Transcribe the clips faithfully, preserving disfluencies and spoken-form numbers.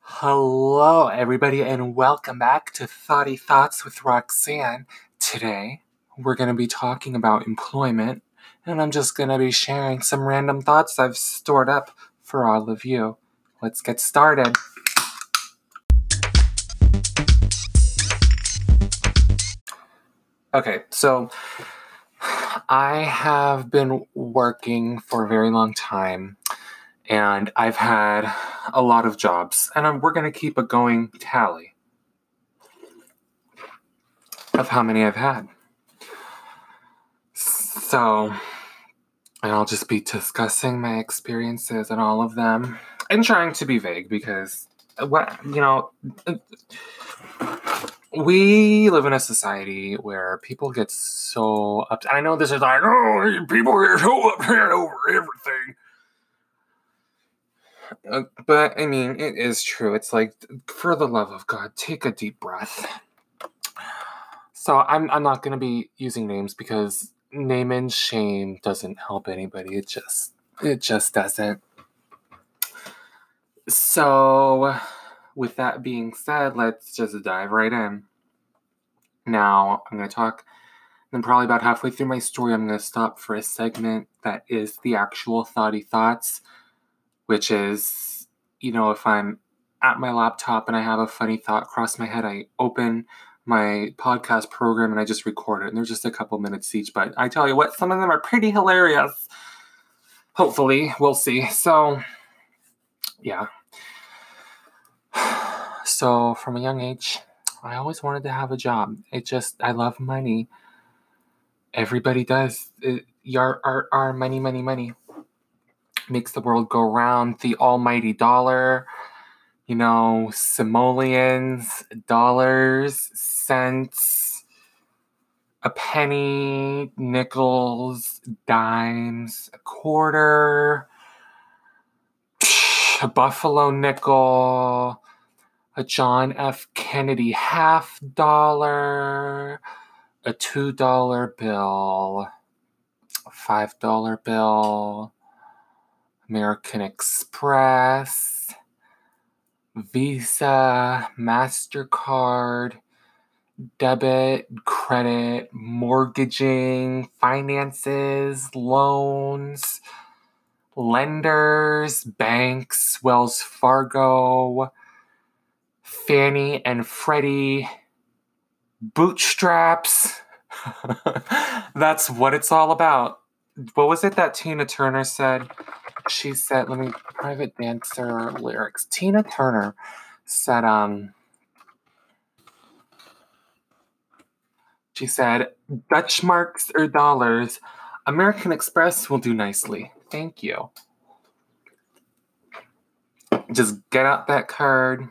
Hello, everybody, and welcome back to Thoughty Thoughts with Roxanne. Today, we're going to be talking about employment, and I'm just going to be sharing some random thoughts I've stored up for all of you. Let's get started. Okay, so I have been working for a very long time, and I've had a lot of jobs, and I'm, we're going to keep a going tally of how many I've had. So, and I'll just be discussing my experiences and all of them, and trying to be vague because, what you know, we live in a society where people get so upset. I know this is like, oh, people get so upset over everything. Uh, but, I mean, it is true. It's like, for the love of God, take a deep breath. So I'm I'm not going to be using names because name and shame doesn't help anybody. It just it just doesn't. So with that being said, let's just dive right in. Now I'm going to talk, and probably about halfway through my story, I'm going to stop for a segment that is the actual Thoughty Thoughts, which is, you know, if I'm at my laptop and I have a funny thought cross my head, I open my podcast program and I just record it, and they're just a couple minutes each, but I tell you what, some of them are pretty hilarious. Hopefully, we'll see. So, yeah. So, from a young age, I always wanted to have a job. It just, I love money. Everybody does. It, our, our, our money, money, money makes the world go round. The almighty dollar. You know, simoleons, dollars, cents, a penny, nickels, dimes, a quarter, a buffalo nickel, a John F. Kennedy half dollar, a two dollar bill, a five dollar bill, American Express, Visa, MasterCard, debit, credit, mortgaging, finances, loans, lenders, banks, Wells Fargo, Fannie and Freddie, bootstraps. That's what it's all about. What was it that Tina Turner said? She said, let me, private dancer lyrics. Tina Turner said, um, she said, Dutch marks or dollars, American Express will do nicely. Thank you. Just get out that card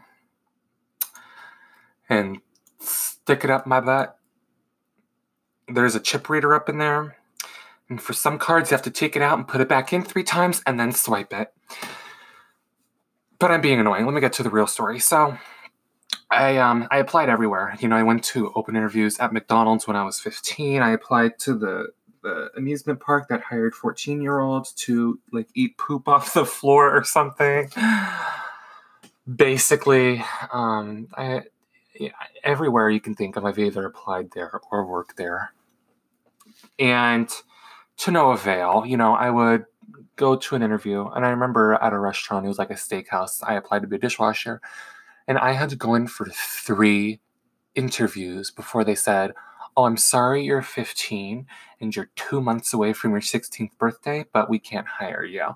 and stick it up my butt. There's a chip reader up in there. And for some cards, you have to take it out and put it back in three times and then swipe it. But I'm being annoying. Let me get to the real story. So I um I applied everywhere. You know, I went to open interviews at McDonald's when I was fifteen. I applied to the, the amusement park that hired fourteen-year-olds to, like, eat poop off the floor or something. Basically, um, I, yeah, everywhere you can think of, I've either applied there or worked there. And to no avail. You know, I would go to an interview, and I remember at a restaurant, it was like a steakhouse, I applied to be a dishwasher, and I had to go in for three interviews before they said, oh, I'm sorry you're fifteen and you're two months away from your sixteenth birthday, but we can't hire you.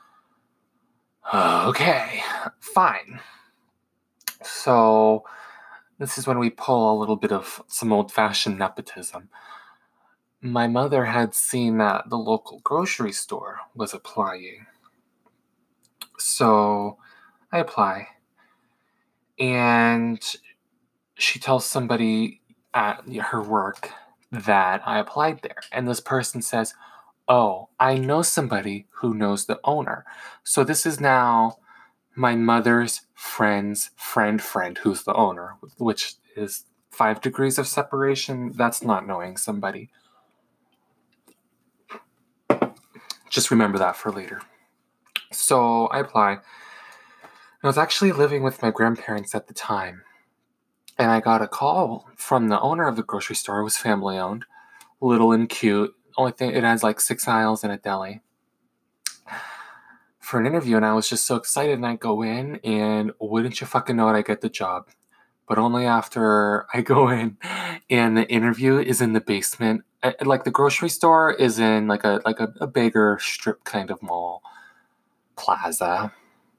Okay, fine. So this is when we pull a little bit of some old-fashioned nepotism. My mother had seen that the local grocery store was applying. So I apply. And she tells somebody at her work that I applied there. And this person says, oh, I know somebody who knows the owner. So this is now my mother's friend's friend friend who's the owner, which is five degrees of separation. That's not knowing somebody. Just remember that for later. So I apply. I was actually living with my grandparents at the time, and I got a call from the owner of the grocery store. It was family owned, little and cute. Only thing, it has like six aisles and a deli, for an interview, and I was just so excited. And I go in, and wouldn't you fucking know it, I get the job. But only after I go in, and the interview is in the basement. Uh, Like the grocery store is in like a like a, a bigger strip kind of mall plaza,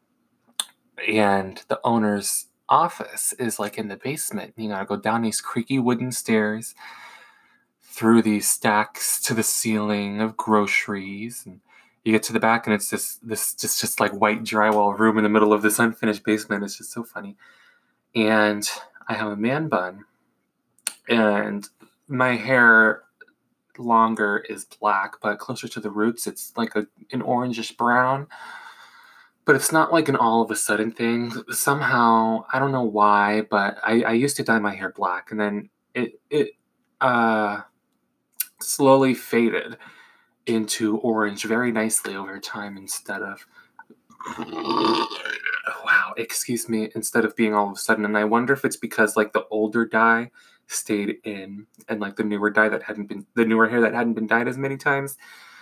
and the owner's office is like in the basement. You gotta go down these creaky wooden stairs, through these stacks to the ceiling of groceries, and you get to the back, and it's this this just just like white drywall room in the middle of this unfinished basement. It's just so funny. And I have a man bun, and my hair longer is black, but closer to the roots, it's like a an orangish brown. But it's not like an all of a sudden thing. Somehow, I don't know why, but I, I used to dye my hair black, and then it it uh, slowly faded into orange very nicely over time instead of wow, excuse me, instead of being all of a sudden. And I wonder if it's because like the older dye stayed in, and like the newer dye that hadn't been the newer hair that hadn't been dyed as many times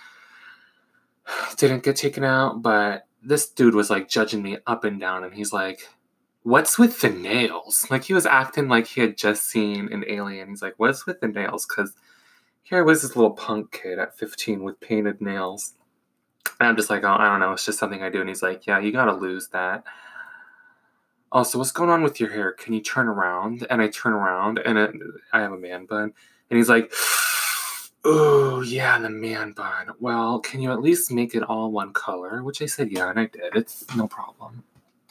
didn't get taken out. But this dude was like judging me up and down, and he's like, "What's with the nails?" Like he was acting like he had just seen an alien. He's like, "What's with the nails?" Because here was this little punk kid at fifteen with painted nails. And I'm just like, "Oh, I don't know. It's just something I do." And he's like, "Yeah, you gotta lose that." Also, what's going on with your hair? Can you turn around? And I turn around, and it, I have a man bun. And he's like, "Oh, yeah, the man bun. Well, can you at least make it all one color?" Which I said, yeah, and I did. It's no problem.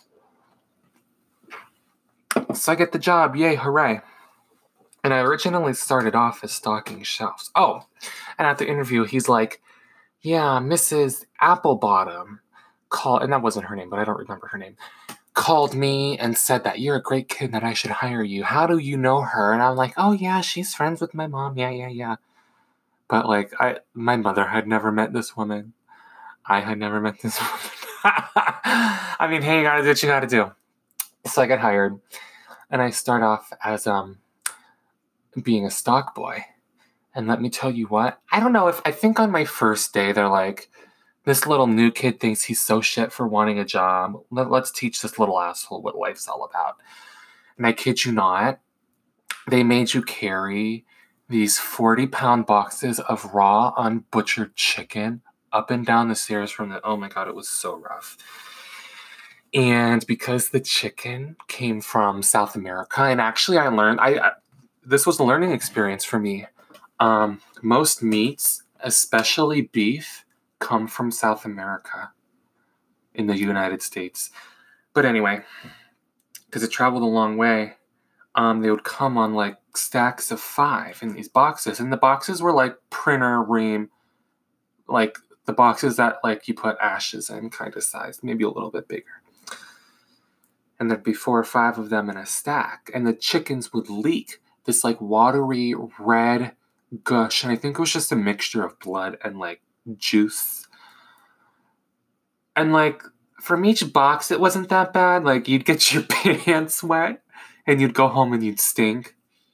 So I get the job. Yay, hooray. And I originally started off as stocking shelves. Oh, and at the interview, he's like, "Yeah, Missus Applebottom called," and that wasn't her name, but I don't remember her name, "called me and said that you're a great kid, that I should hire you. How do you know her?" And I'm like, "Oh, yeah, she's friends with my mom. Yeah, yeah, yeah." But, like, I, my mother had never met this woman. I had never met this woman. I mean, hey, you gotta do what you gotta do. So I get hired, and I start off as um being a stock boy. And let me tell you what, I don't know if, I think on my first day, they're like, "This little new kid thinks he's so shit for wanting a job. Let, let's teach this little asshole what life's all about." And I kid you not, they made you carry these forty pound boxes of raw, unbutchered chicken up and down the stairs from the, oh my God, it was so rough. And because the chicken came from South America, and actually I learned, I, I this was a learning experience for me. Um, most meats, especially beef, come from South America in the United States. But anyway, because it traveled a long way, um, they would come on like stacks of five in these boxes. And the boxes were like printer ream, like the boxes that like you put ashes in kind of size, maybe a little bit bigger. And there'd be four or five of them in a stack. And the chickens would leak this like watery red gush. And I think it was just a mixture of blood and like juice. And like from each box, it wasn't that bad. Like you'd get your pants wet and you'd go home and you'd stink.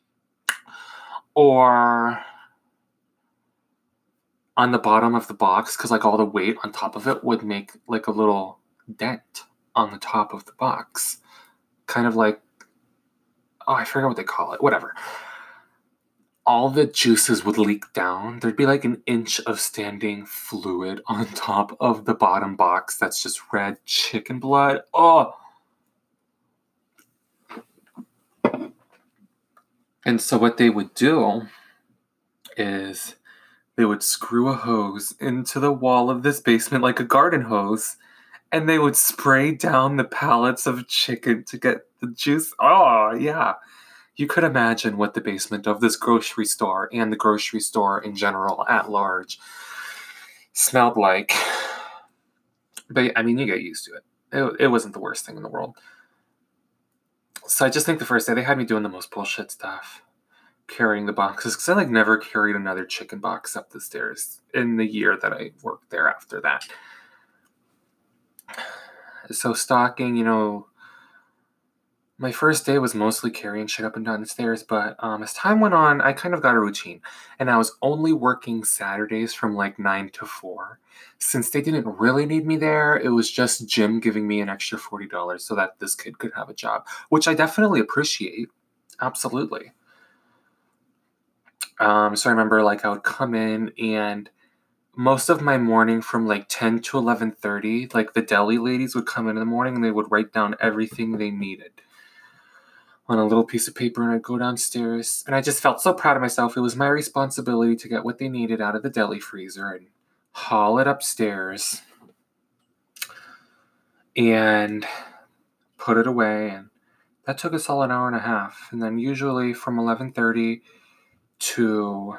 Or on the bottom of the box, because like all the weight on top of it would make like a little dent on the top of the box. Kind of like, oh, I forget what they call it. Whatever. All the juices would leak down. There'd be like an inch of standing fluid on top of the bottom box that's just red chicken blood. Oh! And so what they would do is they would screw a hose into the wall of this basement like a garden hose, and they would spray down the pallets of chicken to get the juice. Oh, yeah. You could imagine what the basement of this grocery store and the grocery store in general at large smelled like. But, I mean, you get used to it. It, it wasn't the worst thing in the world. So I just think the first day they had me doing the most bullshit stuff. Carrying the boxes, because I like never carried another chicken box up the stairs in the year that I worked there after that. So stocking, you know, my first day was mostly carrying shit up and down the stairs, but um, as time went on, I kind of got a routine. And I was only working Saturdays from like nine to four. Since they didn't really need me there, it was just Jim giving me an extra forty dollars so that this kid could have a job, which I definitely appreciate. Absolutely. Um, so I remember like I would come in, and most of my morning from like ten to eleven thirty, like the deli ladies would come in in the morning and they would write down everything they needed on a little piece of paper, and I'd go downstairs, and I just felt so proud of myself. It was my responsibility to get what they needed out of the deli freezer and haul it upstairs and put it away, and that took us all an hour and a half. And then usually from eleven thirty to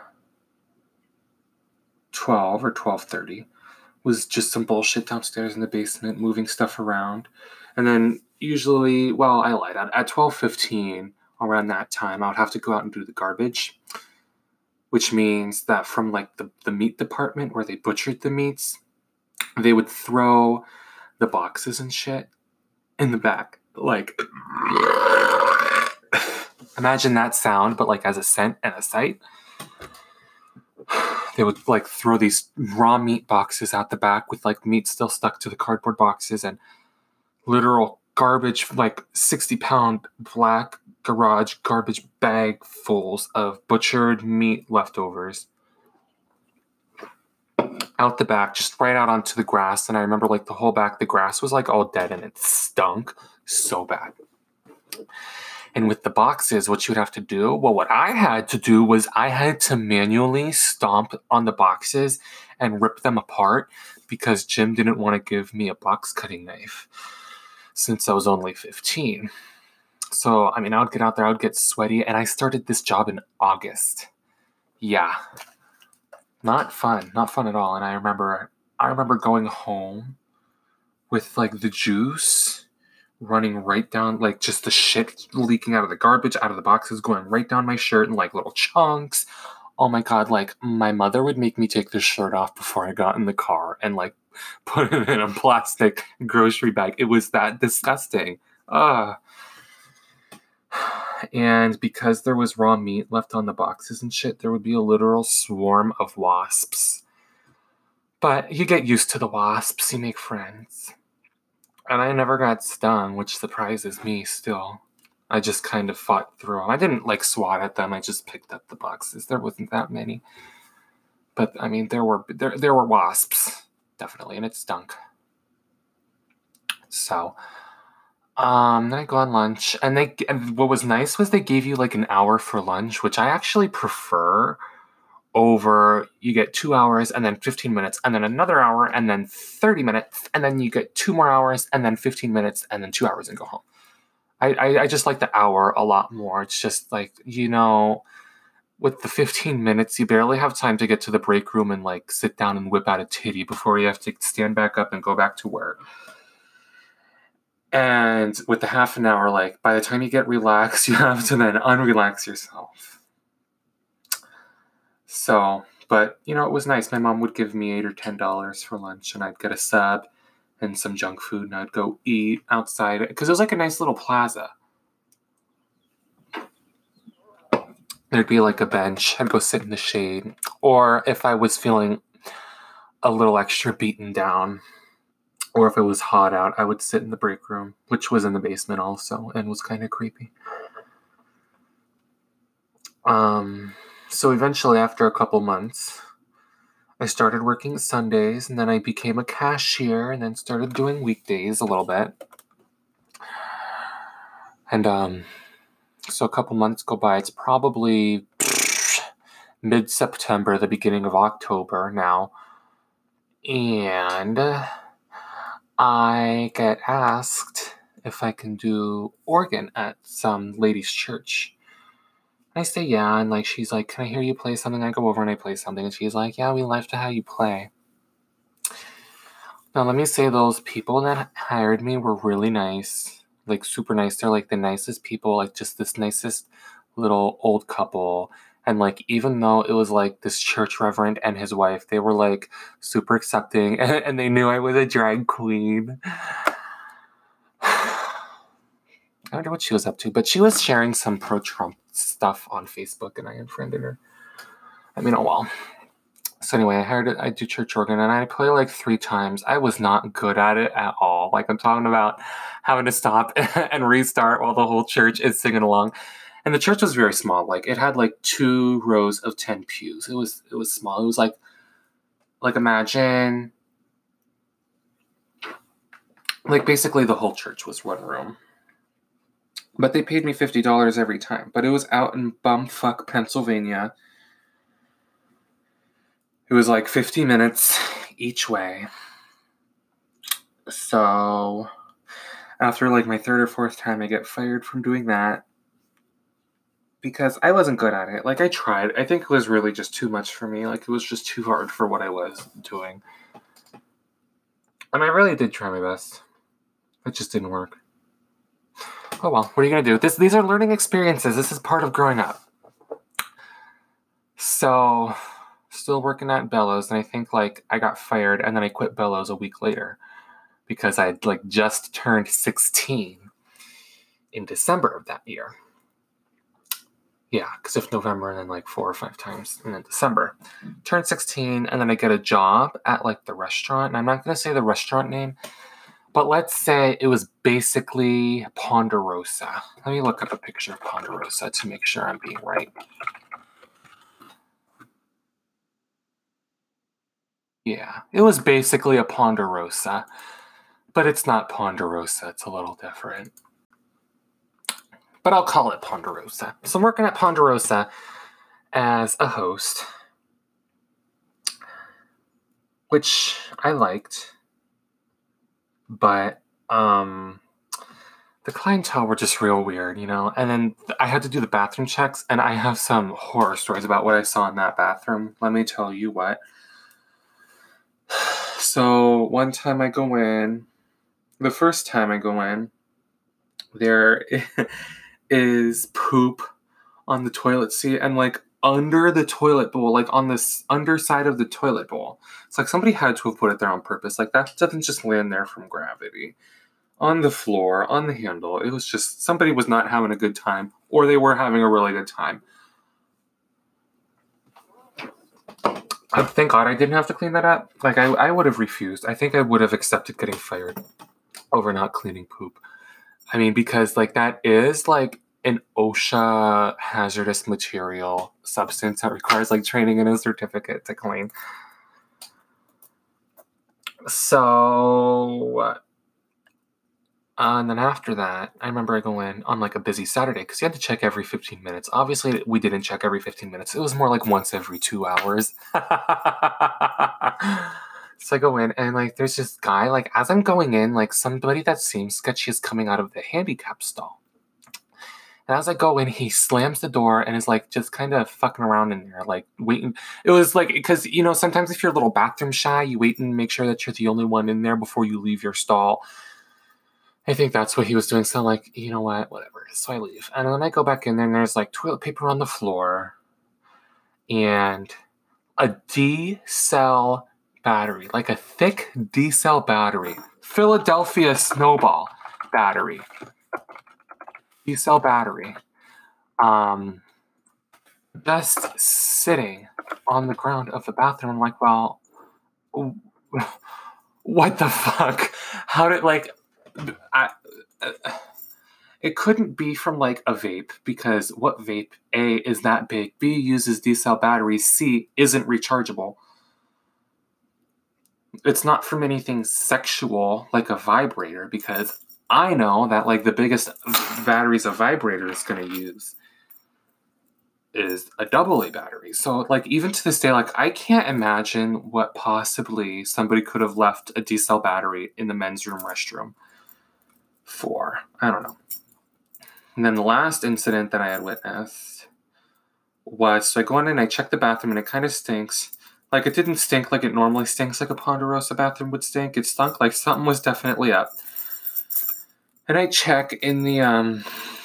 twelve or twelve thirty was just some bullshit downstairs in the basement, moving stuff around. And then usually, well, I lied. At, at twelve fifteen, around that time, I would have to go out and do the garbage, which means that from like the, the meat department where they butchered the meats, they would throw the boxes and shit in the back. Like, imagine that sound, but like as a scent and a sight. They would like throw these raw meat boxes out the back with like meat still stuck to the cardboard boxes, and literal garbage, like sixty pound black garage garbage bag fulls of butchered meat leftovers out the back, just right out onto the grass. And I remember like the whole back, the grass was like all dead and it stunk so bad. And with the boxes, what you would have to do, well, what I had to do was I had to manually stomp on the boxes and rip them apart because Jim didn't want to give me a box cutting knife since I was only fifteen. So, I mean, I would get out there, I would get sweaty, and I started this job in August. Yeah. Not fun. Not fun at all. And I remember, I remember going home with like the juice running right down, like just the shit leaking out of the garbage, out of the boxes, going right down my shirt in like little chunks. Oh my God, like my mother would make me take the shirt off before I got in the car and like put it in a plastic grocery bag. It was that disgusting. Ugh. And because there was raw meat left on the boxes and shit, there would be a literal swarm of wasps. But you get used to the wasps, you make friends. And I never got stung, which surprises me still. I just kind of fought through them. I didn't like swat at them. I just picked up the boxes. There wasn't that many. But I mean, there were there there were wasps, definitely, and it stunk. So, um, then I go on lunch, and they and what was nice was they gave you like an hour for lunch, which I actually prefer over, you get two hours and then fifteen minutes and then another hour and then thirty minutes and then you get two more hours and then fifteen minutes and then two hours and go home. I, I, I just like the hour a lot more. It's just like, you know, with the fifteen minutes, you barely have time to get to the break room and like sit down and whip out a titty before you have to stand back up and go back to work. And with the half an hour, like by the time you get relaxed, you have to then unrelax yourself. So, but, you know, it was nice. My mom would give me eight or ten dollars for lunch, and I'd get a sub and some junk food, and I'd go eat outside, because it was like a nice little plaza. There'd be like a bench. I'd go sit in the shade. Or if I was feeling a little extra beaten down, or if it was hot out, I would sit in the break room, which was in the basement also, and was kind of creepy. Um... So eventually, after a couple months, I started working Sundays, and then I became a cashier, and then started doing weekdays a little bit. And um, so a couple months go by. It's probably mid-September, the beginning of October now. And I get asked if I can do organ at some lady's church. I say yeah, and like she's like, can I hear you play something? I go over and I play something, and she's like, yeah, we like to have you play. Now, let me say, those people that hired me were really nice, like super nice. They're like the nicest people, like just this nicest little old couple. And like, even though it was like this church reverend and his wife, they were like super accepting, and, and they knew I was a drag queen. I wonder what she was up to. But she was sharing some pro-Trump stuff on Facebook, and I unfriended her. I mean, oh well. So anyway, I heard it, I do church organ, and I play like three times. I was not good at it at all. Like, I'm talking about having to stop and restart while the whole church is singing along. And the church was very small. Like, it had like two rows of ten pews. It was it was small. It was like like imagine like basically the whole church was one room. But they paid me fifty dollars every time. But it was out in bumfuck Pennsylvania. It was like fifty minutes each way. So after like my third or fourth time, I get fired from doing that because I wasn't good at it. Like, I tried. I think it was really just too much for me. Like, it was just too hard for what I was doing. And I really did try my best. It just didn't work. Oh well, what are you going to do? This, these are learning experiences. This is part of growing up. So, still working at Bellows, and I think, like, I got fired, and then I quit Bellows a week later because I had, like, just turned sixteen in December of that year. Yeah, because if November and then like four or five times and then December. Turned sixteen, and then I get a job at like the restaurant. And I'm not going to say the restaurant name, but let's say it was basically Ponderosa. Let me look up a picture of Ponderosa to make sure I'm being right. Yeah, it was basically a Ponderosa, but it's not Ponderosa. It's a little different. But I'll call it Ponderosa. So I'm working at Ponderosa as a host, which I liked, but um, the clientele were just real weird, you know? And then I had to do the bathroom checks, and I have some horror stories about what I saw in that bathroom. Let me tell you what. So one time I go in, the first time I go in, there is poop on the toilet seat and like under the toilet bowl, like on this underside of the toilet bowl. It's like somebody had to have put it there on purpose. Like, that doesn't just land there from gravity. On the floor, on the handle. It was just somebody was not having a good time, or they were having a really good time. I, thank God I didn't have to clean that up. Like, I, I would have refused. I think I would have accepted getting fired over not cleaning poop. I mean, because, like, that is, like, an OSHA hazardous material substance that requires, like, training and a certificate to clean. So, uh, and then after that, I remember I go in on, like, a busy Saturday, because you had to check every fifteen minutes. Obviously, we didn't check every fifteen minutes. It was more like once every two hours. So I go in, and, like, there's this guy, like, as I'm going in, like, somebody that seems sketchy is coming out of the handicap stall. And as I go in, he slams the door and is, like, just kind of fucking around in there, like, waiting. It was, like, because, you know, sometimes if you're a little bathroom shy, you wait and make sure that you're the only one in there before you leave your stall. I think that's what he was doing. So I'm like, you know what, whatever. So I leave. And then I go back in there, and there's, like, toilet paper on the floor and a D-cell battery, like a thick D-cell battery. Philadelphia Snowball battery. D-cell battery. Um, just sitting on the ground of the bathroom. I'm like, well, what the fuck? How did, like, I... Uh, it couldn't be from, like, a vape, because what vape, A, is that big, B, uses D-cell batteries, C, isn't rechargeable. It's not from anything sexual, like a vibrator, because I know that, like, the biggest batteries a vibrator is going to use is a double A battery. So, like, even to this day, like, I can't imagine what possibly somebody could have left a D-cell battery in the men's room restroom for. I don't know. And then the last incident that I had witnessed was, so I go in and I check the bathroom, and it kind of stinks. Like, it didn't stink like it normally stinks, like a Ponderosa bathroom would stink. It stunk like something was definitely up. And I check in the um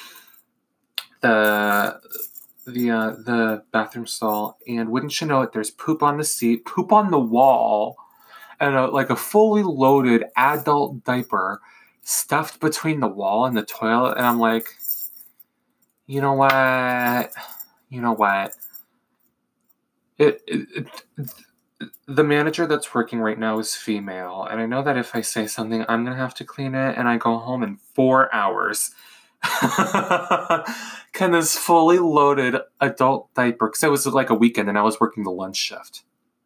the the uh, the bathroom stall, and wouldn't you know it, there's poop on the seat, poop on the wall, and a, like a fully loaded adult diaper stuffed between the wall and the toilet, and I'm like, you know what? You know what? It, it, it the manager that's working right now is female, and I know that if I say something, I'm gonna have to clean it, and I go home in four hours. Can this fully loaded adult diaper, because it was like a weekend and I was working the lunch shift.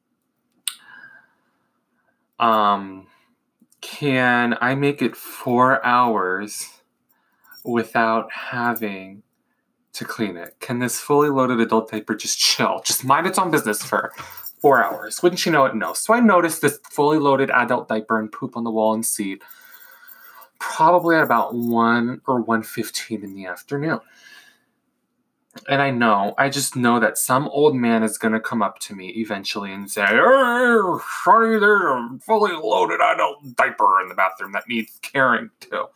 Um, can I make it four hours without having to clean it? Can this fully loaded adult diaper just chill, just mind its own business for four hours? Wouldn't you know it? No. So I noticed this fully loaded adult diaper and poop on the wall and seat probably at about one or one fifteen in the afternoon. And I know, I just know that some old man is going to come up to me eventually and say, "Hey, Shawty, there's a fully loaded adult diaper in the bathroom that needs caring too."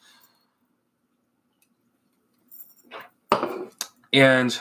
And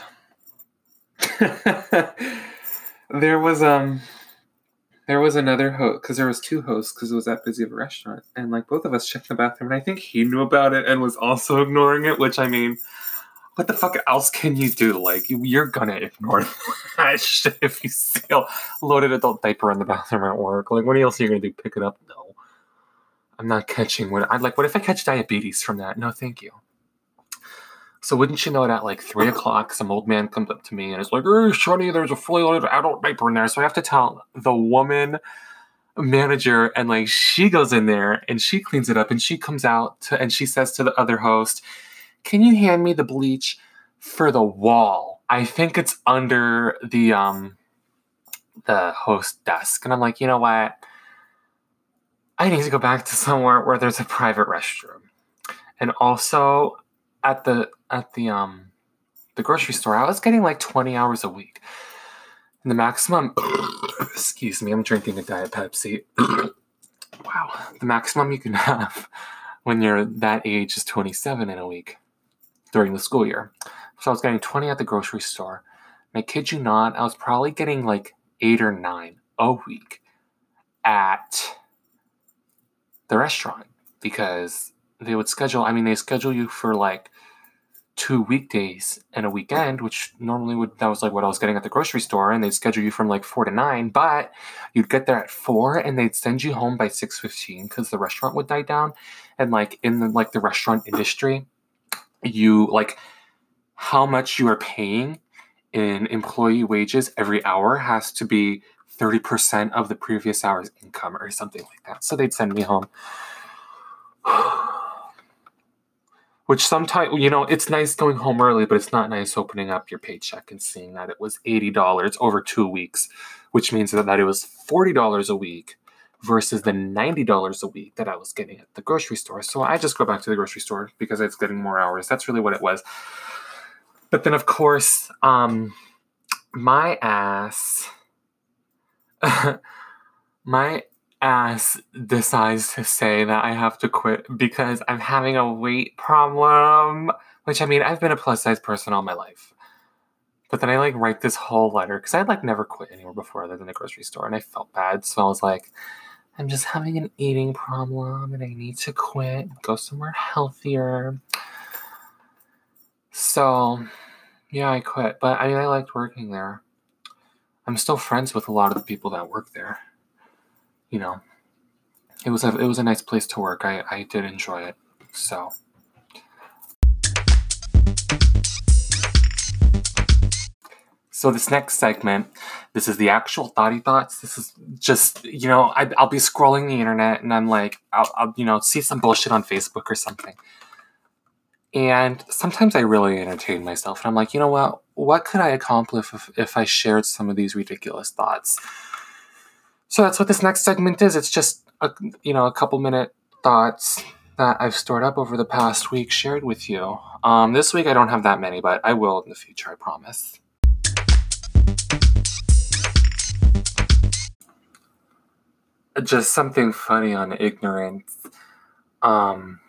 there was um there was another host, because there was two hosts, because it was that busy of a restaurant, and like both of us checked the bathroom, and I think he knew about it and was also ignoring it, which, I mean, what the fuck else can you do? Like, you're gonna ignore that shit if you see a loaded adult diaper in the bathroom at work. Like, what else are you gonna do? Pick it up? No. I'm not catching what I'd like. What if I catch diabetes from that? No, thank you. So wouldn't you know it, at like three o'clock, some old man comes up to me and is like, "Hey, Shawty, there's a fully loaded adult diaper in there." So I have to tell the woman manager, and like she goes in there and she cleans it up, and she comes out to, and she says to the other host, "Can you hand me the bleach for the wall? I think it's under the um the host desk." And I'm like, you know what? I need to go back to somewhere where there's a private restroom. And also at the at the um the grocery store, I was getting like twenty hours a week. And the maximum excuse me, I'm drinking a Diet Pepsi. Wow. The maximum you can have when you're that age is twenty-seven in a week during the school year. So I was getting twenty at the grocery store. And I kid you not, I was probably getting like eight or nine a week at the restaurant, because they would schedule, I mean, they schedule you for like two weekdays and a weekend, which normally would, that was like what I was getting at the grocery store, and they'd schedule you from like four to nine, but you'd get there at four and they'd send you home by six fifteen because the restaurant would die down. And like in the, like the restaurant industry, you like how much you are paying in employee wages every hour has to be thirty percent of the previous hour's income or something like that. So they'd send me home. Which sometimes, you know, it's nice going home early, but it's not nice opening up your paycheck and seeing that it was eighty dollars over two weeks, which means that, that it was forty dollars a week versus the ninety dollars a week that I was getting at the grocery store. So I just go back to the grocery store because it's getting more hours. That's really what it was. But then, of course, um, my ass, my ass decides to say that I have to quit because I'm having a weight problem, which, I mean, I've been a plus size person all my life. But then I like write this whole letter because I'd like never quit anywhere before other than the grocery store, and I felt bad. So I was like, I'm just having an eating problem and I need to quit, go somewhere healthier. So yeah, I quit. But I mean, I liked working there. I'm still friends with a lot of the people that work there. You know, it was a it was a nice place to work. I, I did enjoy it. So. So this next segment, this is the actual thoughty thoughts. This is just, you know, I, I'll be scrolling the internet and I'm like, I'll, I'll, you know, see some bullshit on Facebook or something. And sometimes I really entertain myself. And I'm like, you know what? What could I accomplish if, if I shared some of these ridiculous thoughts? So that's what this next segment is. It's just, a, you know, a couple minute thoughts that I've stored up over the past week shared with you. Um, this week I don't have that many, but I will in the future, I promise. Just something funny on ignorance. Um,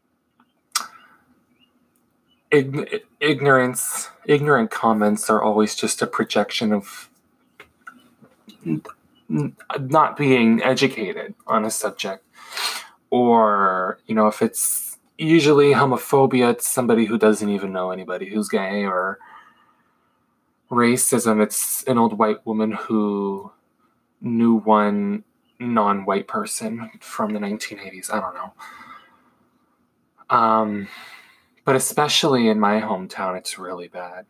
ig- ignorance, ignorant comments are always just a projection of n- n- not being educated on a subject, or, you know, if it's usually homophobia, it's somebody who doesn't even know anybody who's gay, or racism, it's an old white woman who knew one non-white person from the nineteen eighties. I don't know. Um, but especially in my hometown, it's really bad.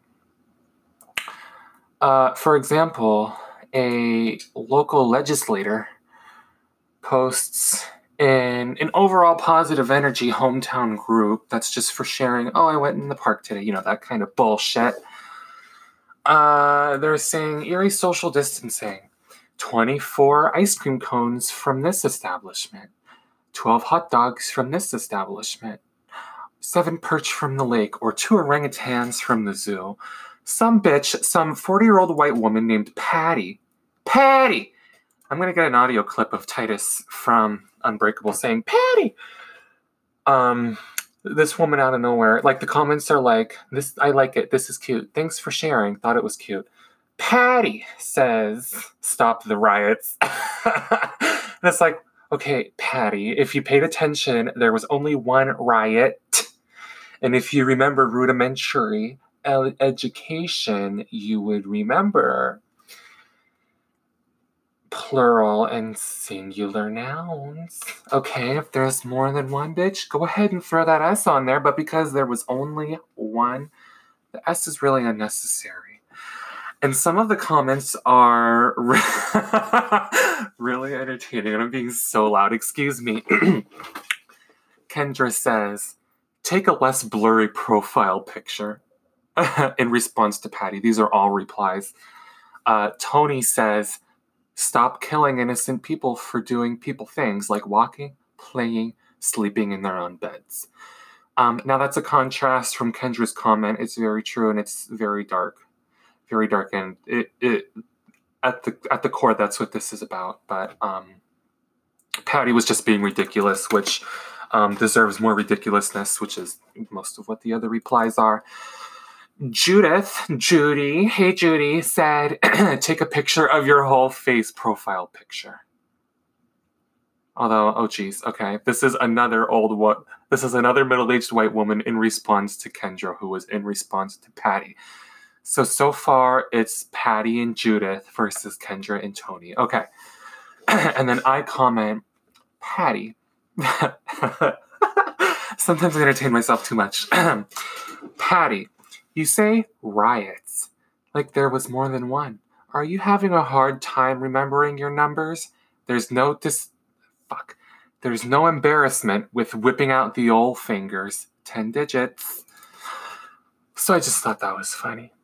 Uh, for example, a local legislator posts in an overall positive energy hometown group that's just for sharing, oh, I went in the park today, you know, that kind of bullshit. Uh, they're saying eerie social distancing. twenty-four ice cream cones from this establishment. twelve hot dogs from this establishment. Seven perch from the lake, or two orangutans from the zoo. Some bitch, some forty-year-old white woman named Patty. Patty! I'm going to get an audio clip of Titus from Unbreakable saying, Patty! Um... This woman out of nowhere, like the comments are like, "This, I like it. This is cute. Thanks for sharing. Thought it was cute." Patty says, "Stop the riots." And it's like, okay, Patty, if you paid attention, there was only one riot. And if you remember rudimentary education, you would remember plural and singular nouns. Okay, if there's more than one bitch, go ahead and throw that S on there, but because there was only one, the S is really unnecessary. And some of the comments are really entertaining, and I'm being so loud, excuse me. Kendra says, take a less blurry profile picture. In response to Patty. These are all replies. Uh, Tony says, stop killing innocent people for doing people things like walking, playing, sleeping in their own beds. Um, now that's a contrast from Kendra's comment. It's very true, and it's very dark, very dark, and it, it at the at the core, that's what this is about. But um, Patty was just being ridiculous, which um, deserves more ridiculousness, which is most of what the other replies are. Judith, Judy, hey Judy, said, take a picture of your whole face profile picture. Although, oh geez, okay. This is another old what? This is another middle-aged white woman in response to Kendra, who was in response to Patty. So, so far, it's Patty and Judith versus Kendra and Tony. Okay. And then I comment, Patty. Sometimes I entertain myself too much. Patty. You say riots, like there was more than one. Are you having a hard time remembering your numbers? There's no dis... Fuck. There's no embarrassment with whipping out the old fingers. Ten digits. So I just thought that was funny.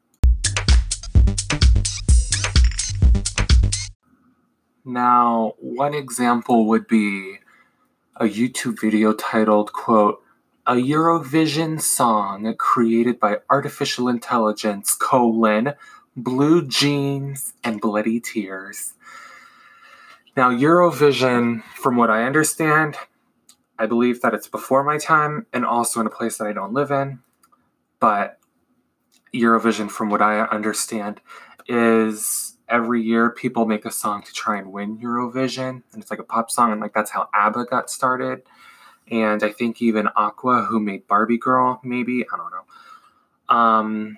Now, one example would be a YouTube video titled, quote, a Eurovision song created by artificial intelligence, colon, blue jeans and bloody tears. Now, Eurovision, from what I understand, I believe that it's before my time and also in a place that I don't live in. But Eurovision, from what I understand, is every year people make a song to try and win Eurovision. And it's like a pop song, and like that's how ABBA got started. And I think even Aqua, who made Barbie Girl, maybe, I don't know. Um,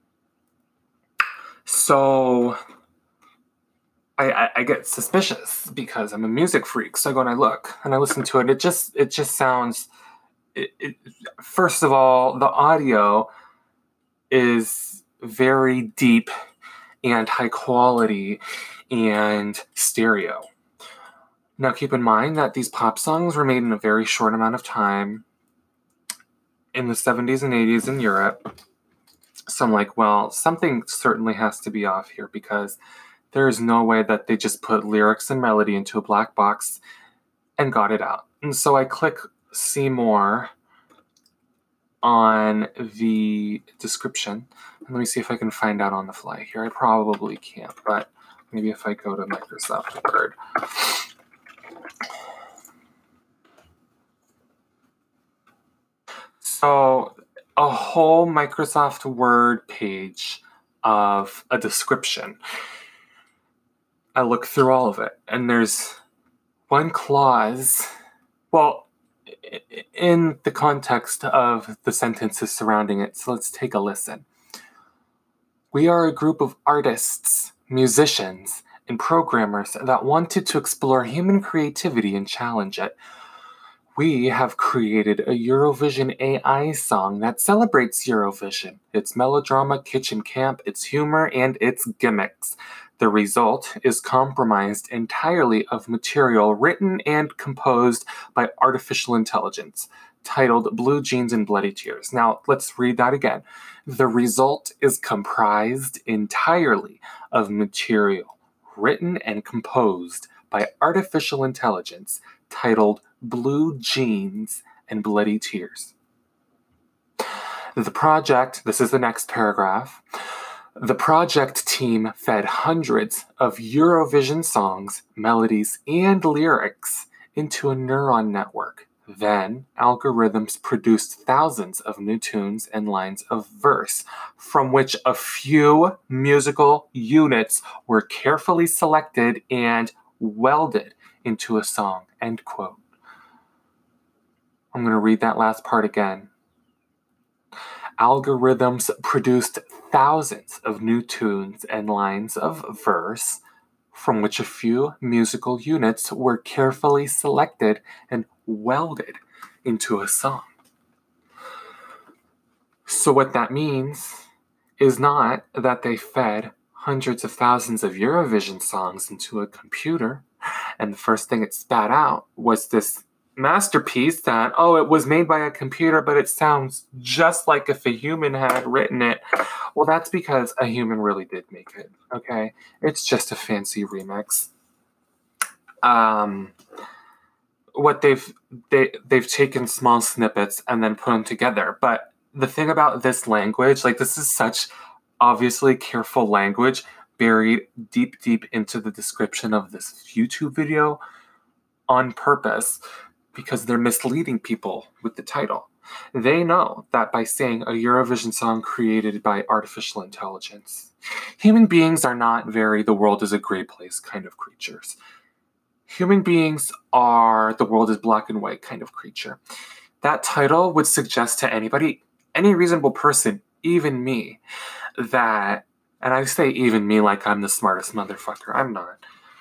so I, I, I get suspicious because I'm a music freak. So I go and I look and I listen to it. And it just it just sounds. It, it, first of all, the audio is very deep and high quality and stereo. Now, keep in mind that these pop songs were made in a very short amount of time in the seventies and eighties in Europe. So I'm like, well, something certainly has to be off here because there is no way that they just put lyrics and melody into a black box and got it out. And so I click see more on the description. And let me see if I can find out on the fly here. I probably can't, but maybe if I go to Microsoft Word. So a whole Microsoft Word page of a description. I look through all of it, and there's one clause. Well, in the context of the sentences surrounding it. So let's take a listen. We are a group of artists, musicians, and programmers that wanted to explore human creativity and challenge it. We have created a Eurovision A I song that celebrates Eurovision, its melodrama, kitchen camp, its humor, and its gimmicks. The result is comprised entirely of material written and composed by artificial intelligence, titled Blue Jeans and Bloody Tears. Now, let's read that again. The result is comprised entirely of material written and composed by artificial intelligence, titled Blue Jeans and Bloody Tears. The project, this is the next paragraph, the project team fed hundreds of Eurovision songs, melodies, and lyrics into a neuron network. Then, algorithms produced thousands of new tunes and lines of verse, from which a few musical units were carefully selected and welded into a song, end quote. I'm going to read that last part again. Algorithms produced thousands of new tunes and lines of verse, from which a few musical units were carefully selected and welded into a song. So what that means is not that they fed hundreds of thousands of Eurovision songs into a computer, and the first thing it spat out was this masterpiece that, oh, it was made by a computer, but it sounds just like if a human had written it. Well, that's because a human really did make it, okay? It's just a fancy remix. Um, what they've they they've taken small snippets and then put them together. But the thing about this language, like this is such obviously careful language buried deep, deep into the description of this YouTube video on purpose, because they're misleading people with the title. They know that by saying a Eurovision song created by artificial intelligence, human beings are not very the world is a gray place kind of creatures. Human beings are the world is black and white kind of creature. That title would suggest to anybody, any reasonable person, even me, that, and I say even me like I'm the smartest motherfucker, I'm not.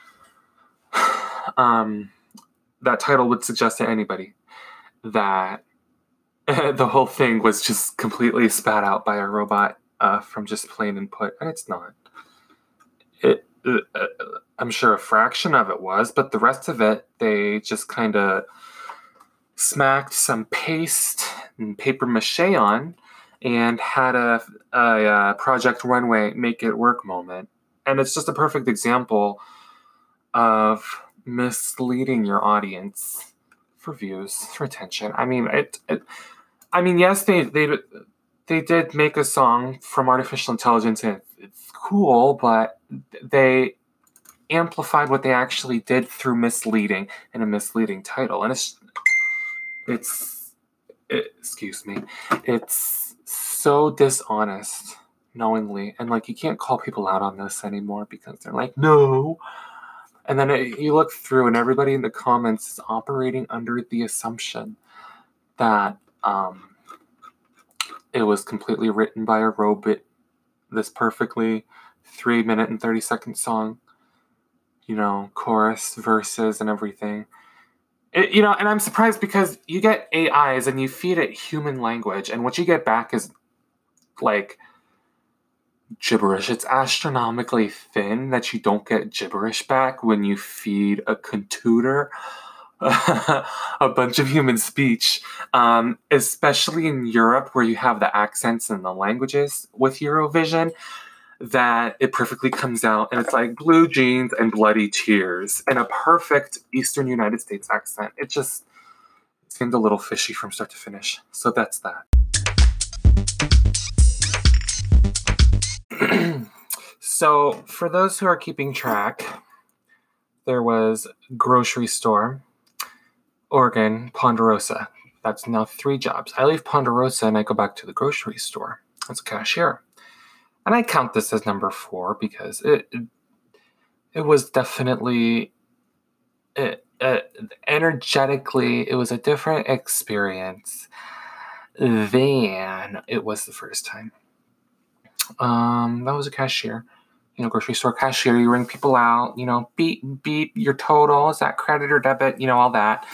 um... That title would suggest to anybody that the whole thing was just completely spat out by a robot uh, from just plain input, and it's not. It, uh, I'm sure a fraction of it was, but the rest of it, they just kind of smacked some paste and paper mache on and had a, a, a Project Runway make it work moment. And it's just a perfect example of misleading your audience for views, for attention. I mean, it, it. I mean, yes, they they they did make a song from artificial intelligence, and it's cool, but they amplified what they actually did through misleading and a misleading title, and it's it's it, excuse me, it's so dishonest, knowingly, and like you can't call people out on this anymore because they're like, no. And then it, you look through and everybody in the comments is operating under the assumption that um, it was completely written by a robot, this perfectly three minute and thirty second song, you know, chorus, verses, and everything. It, you know, and I'm surprised because you get A Is and you feed it human language, and what you get back is like gibberish. It's astronomically thin that you don't get gibberish back when you feed a computer a bunch of human speech, um, especially in Europe where you have the accents and the languages with Eurovision, that it perfectly comes out and it's like blue jeans and bloody tears in a perfect Eastern United States accent. It just seemed a little fishy from start to finish. So that's that. So, for those who are keeping track, there was grocery store, Oregon, Ponderosa. That's now three jobs. I leave Ponderosa and I go back to the grocery store as a cashier. And I count this as number four because it it, it was definitely it, uh, energetically, it was a different experience than it was the first time. Um, that was a cashier. You know, grocery store cashier, you ring people out, you know, beep, beep, your total, is that credit or debit, you know, all that.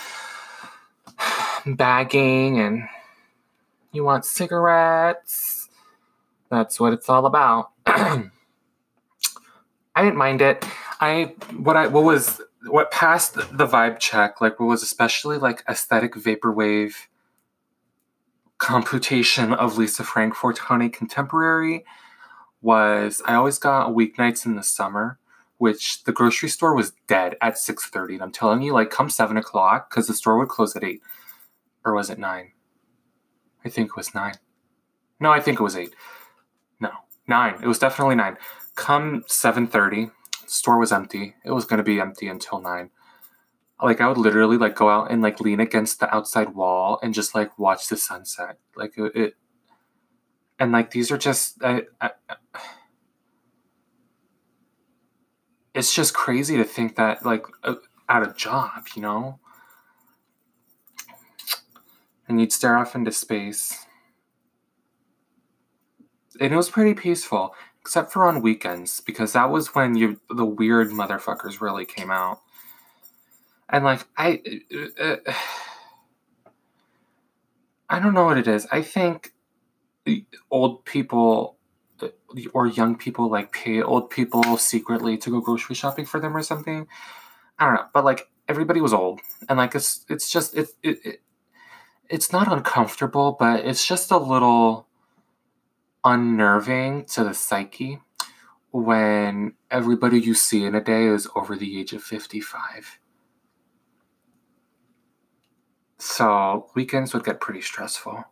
Bagging, and you want cigarettes. That's what it's all about. I didn't mind it. I, what I, what was, what passed the vibe check, like what was especially like aesthetic vaporwave computation of Lisa Frank for Tony Contemporary was I always got weeknights in the summer, which the grocery store was dead at six thirty. And I'm telling you, like, come seven o'clock, because the store would close at eight. Or was it nine? I think it was nine. No, I think it was eight. No, nine. It was definitely nine. Come seven thirty, the store was empty. It was going to be empty until nine. Like, I would literally, like, go out and, like, lean against the outside wall and just, like, watch the sunset. Like, it... it and, like, these are just... I, I, it's just crazy to think that, like, uh, at a job, you know? And you'd stare off into space. And it was pretty peaceful, except for on weekends, because that was when you the weird motherfuckers really came out. And, like, I... Uh, uh, I don't know what it is. I think old people or young people, like, pay old people secretly to go grocery shopping for them or something. I don't know. But, like, everybody was old. And, like, it's it's just... It, it, it It's not uncomfortable, but it's just a little unnerving to the psyche when everybody you see in a day is over the age of fifty-five. So weekends would get pretty stressful.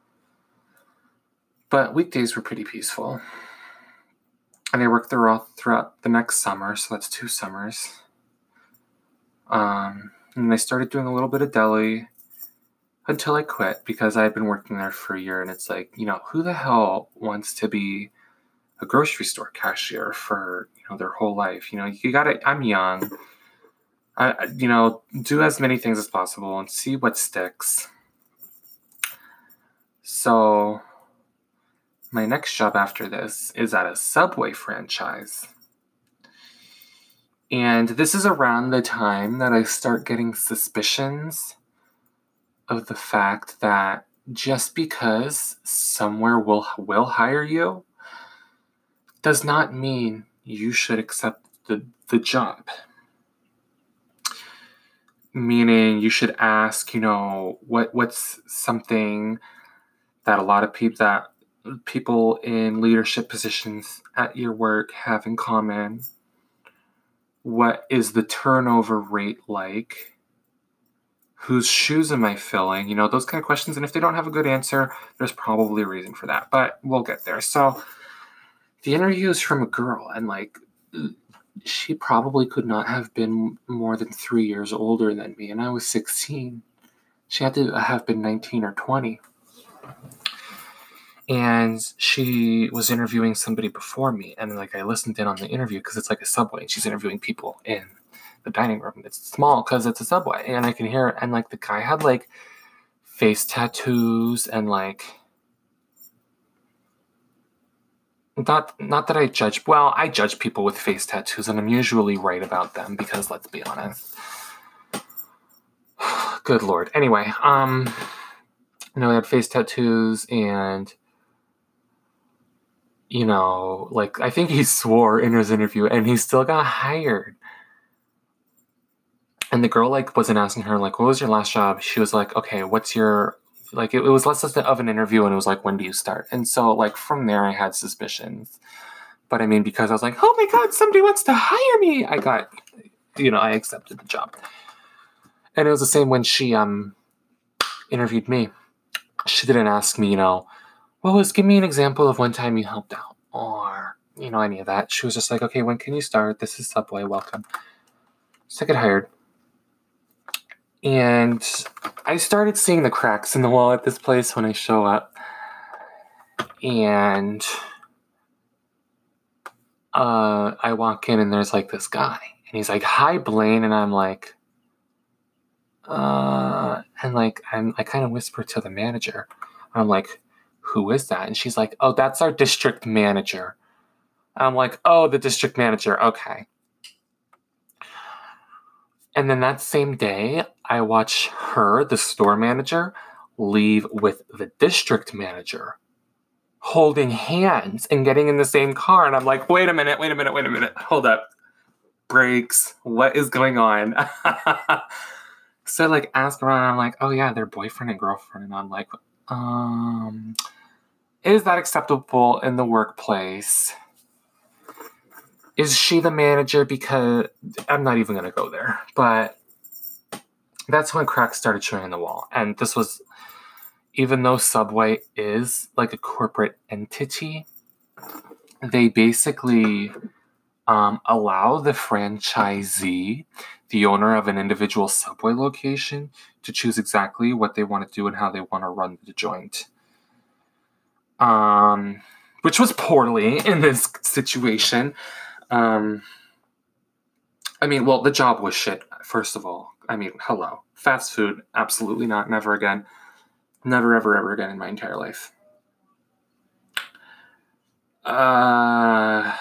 But weekdays were pretty peaceful. And I worked throughout, throughout the next summer, so that's two summers. Um, and I started doing a little bit of deli until I quit, because I had been working there for a year, and it's like, you know, who the hell wants to be a grocery store cashier for, you know, their whole life? You know, you gotta, I'm young. I, you know, do as many things as possible and see what sticks. So my next job after this is at a Subway franchise. And this is around the time that I start getting suspicions of the fact that just because somewhere will will hire you does not mean you should accept the, the job. Meaning you should ask, you know, what what's something that a lot of people that people in leadership positions at your work have in common. What is the turnover rate like? Whose shoes am I filling? You know, those kind of questions. And if they don't have a good answer, there's probably a reason for that. But we'll get there. So the interview is from a girl, and, like, she probably could not have been more than three years older than me. And I was sixteen. She had to have been nineteen or twenty. And she was interviewing somebody before me. And, like, I listened in on the interview because it's like a Subway. And she's interviewing people in the dining room. It's small because it's a Subway. And I can hear, and, like, the guy had, like, face tattoos and, like, not not that I judge. Well, I judge people with face tattoos, and I'm usually right about them because, let's be honest. Good Lord. Anyway, um, you know, he had face tattoos, and, you know, like, I think he swore in his interview, and he still got hired. And the girl, like, wasn't asking her, like, what was your last job? She was like, okay, what's your, like, it, it was less of an interview, and it was like, when do you start? And so, like, from there, I had suspicions. But, I mean, because I was like, oh, my God, somebody wants to hire me, I got, you know, I accepted the job. And it was the same when she um interviewed me. She didn't ask me, you know, what was, give me an example of one time you helped out, or, you know, any of that. She was just like, okay, when can you start? This is Subway, welcome. So I get hired. And I started seeing the cracks in the wall at this place when I show up. And uh, I walk in, and there's, like, this guy. And he's like, hi, Blaine. And I'm like, uh, and like, I'm, I kind of whisper to the manager. I'm like, who is that? And she's like, oh, that's our district manager. I'm like, oh, the district manager. Okay. And then that same day, I watch her, the store manager, leave with the district manager, holding hands and getting in the same car. And I'm like, wait a minute, wait a minute, wait a minute. Hold up. Brakes. What is going on? So I like ask around, and I'm like, oh yeah, they're boyfriend and girlfriend. And I'm like, um, is that acceptable in the workplace? Is she the manager? Because I'm not even going to go there. But that's when cracks started showing in the wall. And this was, even though Subway is like a corporate entity, they basically um, allow the franchisee, the owner of an individual Subway location, to choose exactly what they want to do and how they want to run the joint. Um, which was poorly in this situation. Um, I mean, well, the job was shit, first of all. I mean, hello. Fast food, absolutely not. Never again. Never, ever, ever again in my entire life. Uh,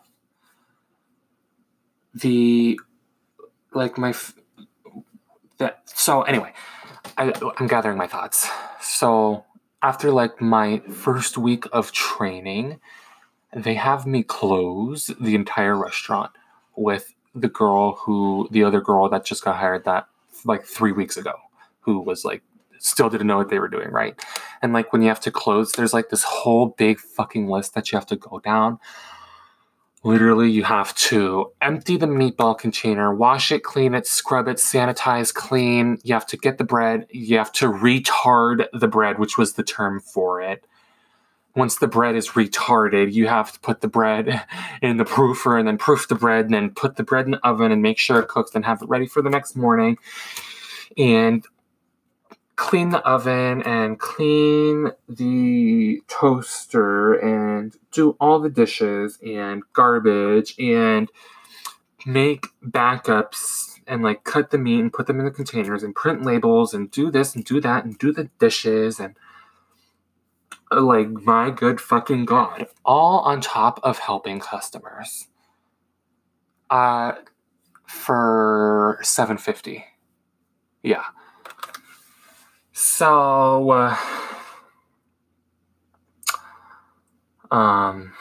the, like, my, that, so anyway, I, I'm gathering my thoughts. So, after, like, my first week of training, they have me close the entire restaurant with the girl who, the other girl that just got hired that like three weeks ago, who was like, still didn't know what they were doing, right? And like when you have to close, there's like this whole big fucking list that you have to go down. Literally, you have to empty the meatball container, wash it, clean it, scrub it, sanitize, clean. You have to get the bread. You have to retard the bread, which was the term for it. Once the bread is retarded, you have to put the bread in the proofer and then proof the bread and then put the bread in the oven and make sure it cooks and have it ready for the next morning. And clean the oven and clean the toaster and do all the dishes and garbage and make backups and like cut the meat and put them in the containers and print labels and do this and do that and do the dishes and like, my good fucking God. All on top of helping customers. Uh, for seven dollars and fifty cents. Yeah. So, uh, um,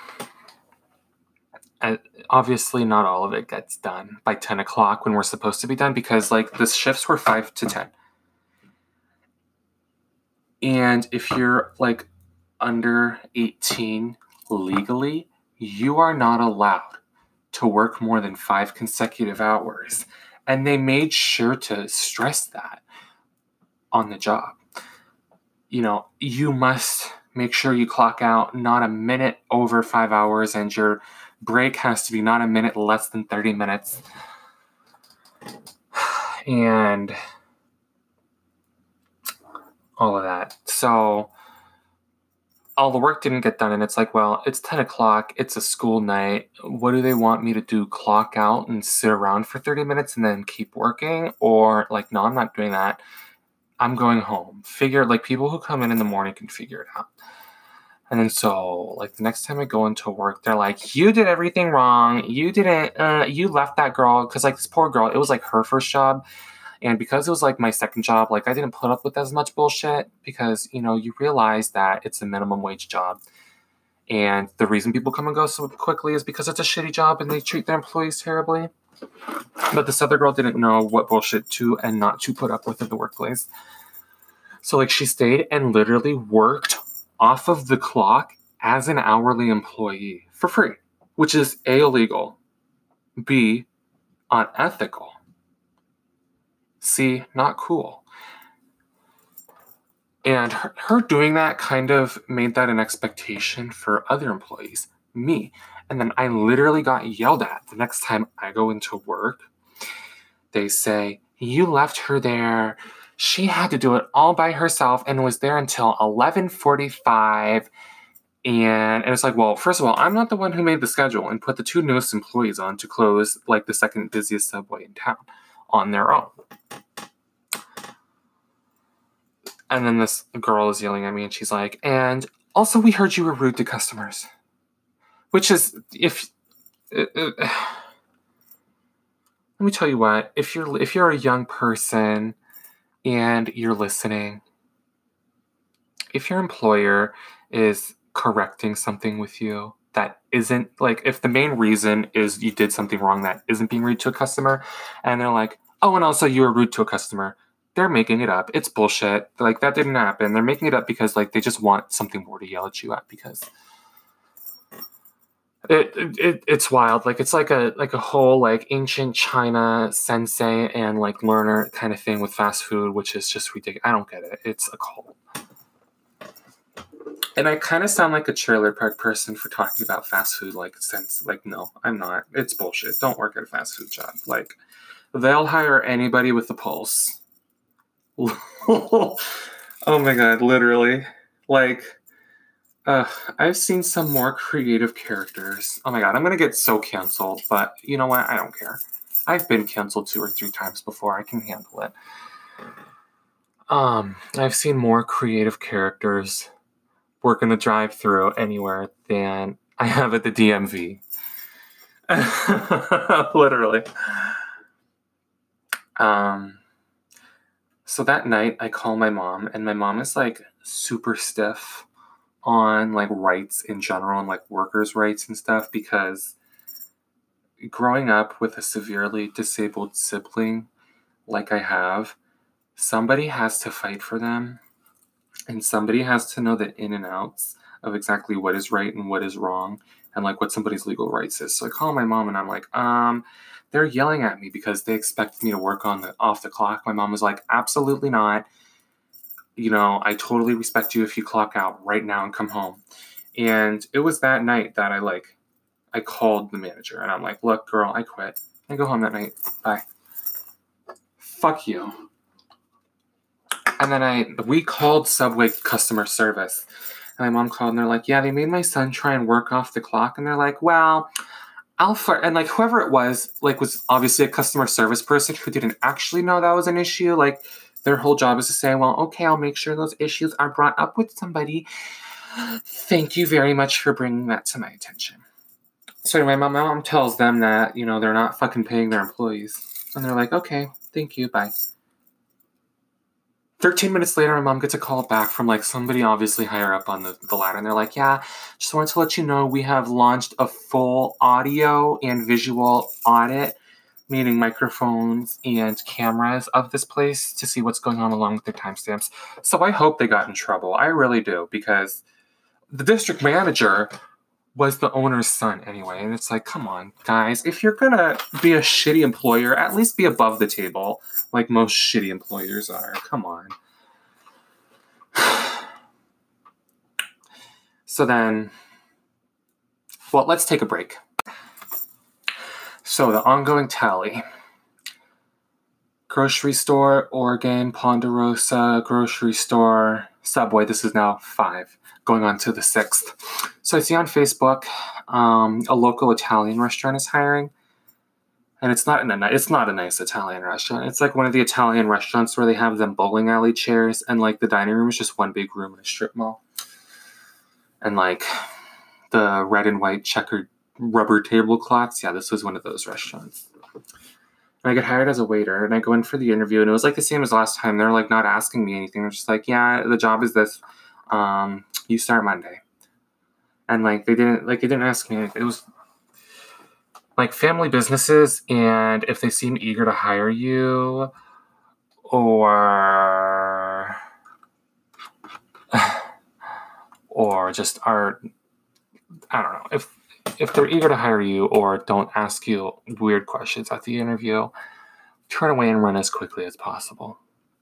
obviously not all of it gets done by ten o'clock when we're supposed to be done because, like, the shifts were five to ten. And if you're, like, under eighteen legally, you are not allowed to work more than five consecutive hours. And they made sure to stress that on the job. You know, you must make sure you clock out not a minute over five hours and your break has to be not a minute less than thirty minutes. And all of that. So all the work didn't get done, and it's like, well, it's ten o'clock, it's a school night, what do they want me to do, clock out and sit around for thirty minutes and then keep working? Or, like, no, I'm not doing that, I'm going home. Figure, like, people who come in in the morning can figure it out. And then so, like, the next time I go into work, they're like, you did everything wrong, you didn't, uh, you left that girl, because, like, this poor girl, it was, like, her first job. And because it was, like, my second job, like, I didn't put up with as much bullshit because, you know, you realize that it's a minimum wage job. And the reason people come and go so quickly is because it's a shitty job and they treat their employees terribly. But this other girl didn't know what bullshit to and not to put up with in the workplace. So, like, she stayed and literally worked off of the clock as an hourly employee for free, which is A, illegal, B, unethical, C, not cool. And her, her doing that kind of made that an expectation for other employees, me. And then I literally got yelled at the next time I go into work. They say, you left her there. She had to do it all by herself and was there until eleven forty-five. And, and it's like, well, first of all, I'm not the one who made the schedule and put the two newest employees on to close, like, the second busiest Subway in town on their own. And then this girl is yelling at me, and she's like, and also we heard you were rude to customers. Which is, if... Uh, uh, let me tell you what, if you're if you're a young person and you're listening, if your employer is correcting something with you that isn't, like, if the main reason is you did something wrong that isn't being rude to a customer, and they're like, oh, and also you were rude to a customer, they're making it up. It's bullshit. Like, that didn't happen. They're making it up because, like, they just want something more to yell at you at, because it, it it's wild. Like, it's like a like a whole, like, ancient China sensei and, like, learner kind of thing with fast food, which is just ridiculous. I don't get it. It's a cult. And I kind of sound like a trailer park person for talking about fast food, like, since, like, no, I'm not. It's bullshit. Don't work at a fast food job. Like, they'll hire anybody with a pulse. Oh my god, literally. Like, uh, I've seen some more creative characters. Oh my god, I'm gonna get so canceled, but you know what? I don't care. I've been canceled two or three times before. I can handle it. Um, I've seen more creative characters work in the drive-thru anywhere than I have at the D M V. Literally. Um, so that night I call my mom, and my mom is, like, super stiff on, like, rights in general and, like, workers' rights and stuff, because growing up with a severely disabled sibling like I have, somebody has to fight for them. And somebody has to know the in and outs of exactly what is right and what is wrong, and, like, what somebody's legal rights is. So I call my mom, and I'm like, um, they're yelling at me because they expect me to work on the off the clock. My mom was like, absolutely not. You know, I totally respect you if you clock out right now and come home. And it was that night that I, like, I called the manager, and I'm like, look, girl, I quit. I go home that night. Bye. Fuck you. And then I, we called Subway customer service, and my mom called, and they're like, yeah, they made my son try and work off the clock. And they're like, well, I'll, fir-. and, like, whoever it was, like, was obviously a customer service person who didn't actually know that was an issue. Like, their whole job is to say, well, okay, I'll make sure those issues are brought up with somebody. Thank you very much for bringing that to my attention. So anyway, my mom tells them that, you know, they're not fucking paying their employees. And they're like, okay, thank you, bye. thirteen minutes later, my mom gets a call back from, like, somebody obviously higher up on the, the ladder. And they're like, yeah, just wanted to let you know we have launched a full audio and visual audit, meaning microphones and cameras of this place, to see what's going on along with their timestamps. So I hope they got in trouble. I really do, because the district manager was the owner's son anyway. And it's like, come on, guys. If you're going to be a shitty employer, at least be above the table, like most shitty employers are. Come on. So then, well, let's take a break. So the ongoing tally. Grocery store, Oregon, Ponderosa, grocery store, Subway. This is now five, going on to the sixth. So I see on Facebook, um, a local Italian restaurant is hiring. And it's not, a, it's not a nice Italian restaurant. It's like one of the Italian restaurants where they have them bowling alley chairs, and, like, the dining room is just one big room in a strip mall. And, like, the red and white checkered rubber tablecloths. Yeah, this was one of those restaurants. And I get hired as a waiter, and I go in for the interview, and it was, like, the same as last time. They're, like, not asking me anything. They're just like, yeah, the job is this. Um, you start Monday. And, like, they didn't, like, they didn't ask me anything. It was, like, family businesses, and if they seem eager to hire you, or, or just are, I don't know, if, if they're eager to hire you or don't ask you weird questions at the interview, turn away and run as quickly as possible.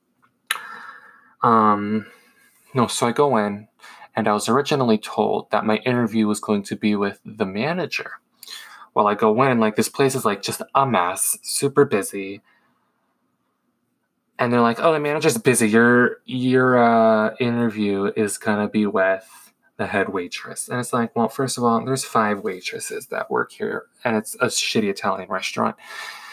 Um, no, so I go in, and I was originally told that my interview was going to be with the manager. Well, I go in, like, this place is, like, just a mess, super busy. And they're like, oh, the manager's busy. Your, your uh, interview is going to be with the head waitress. And it's like, well, first of all, there's five waitresses that work here, and it's a shitty Italian restaurant.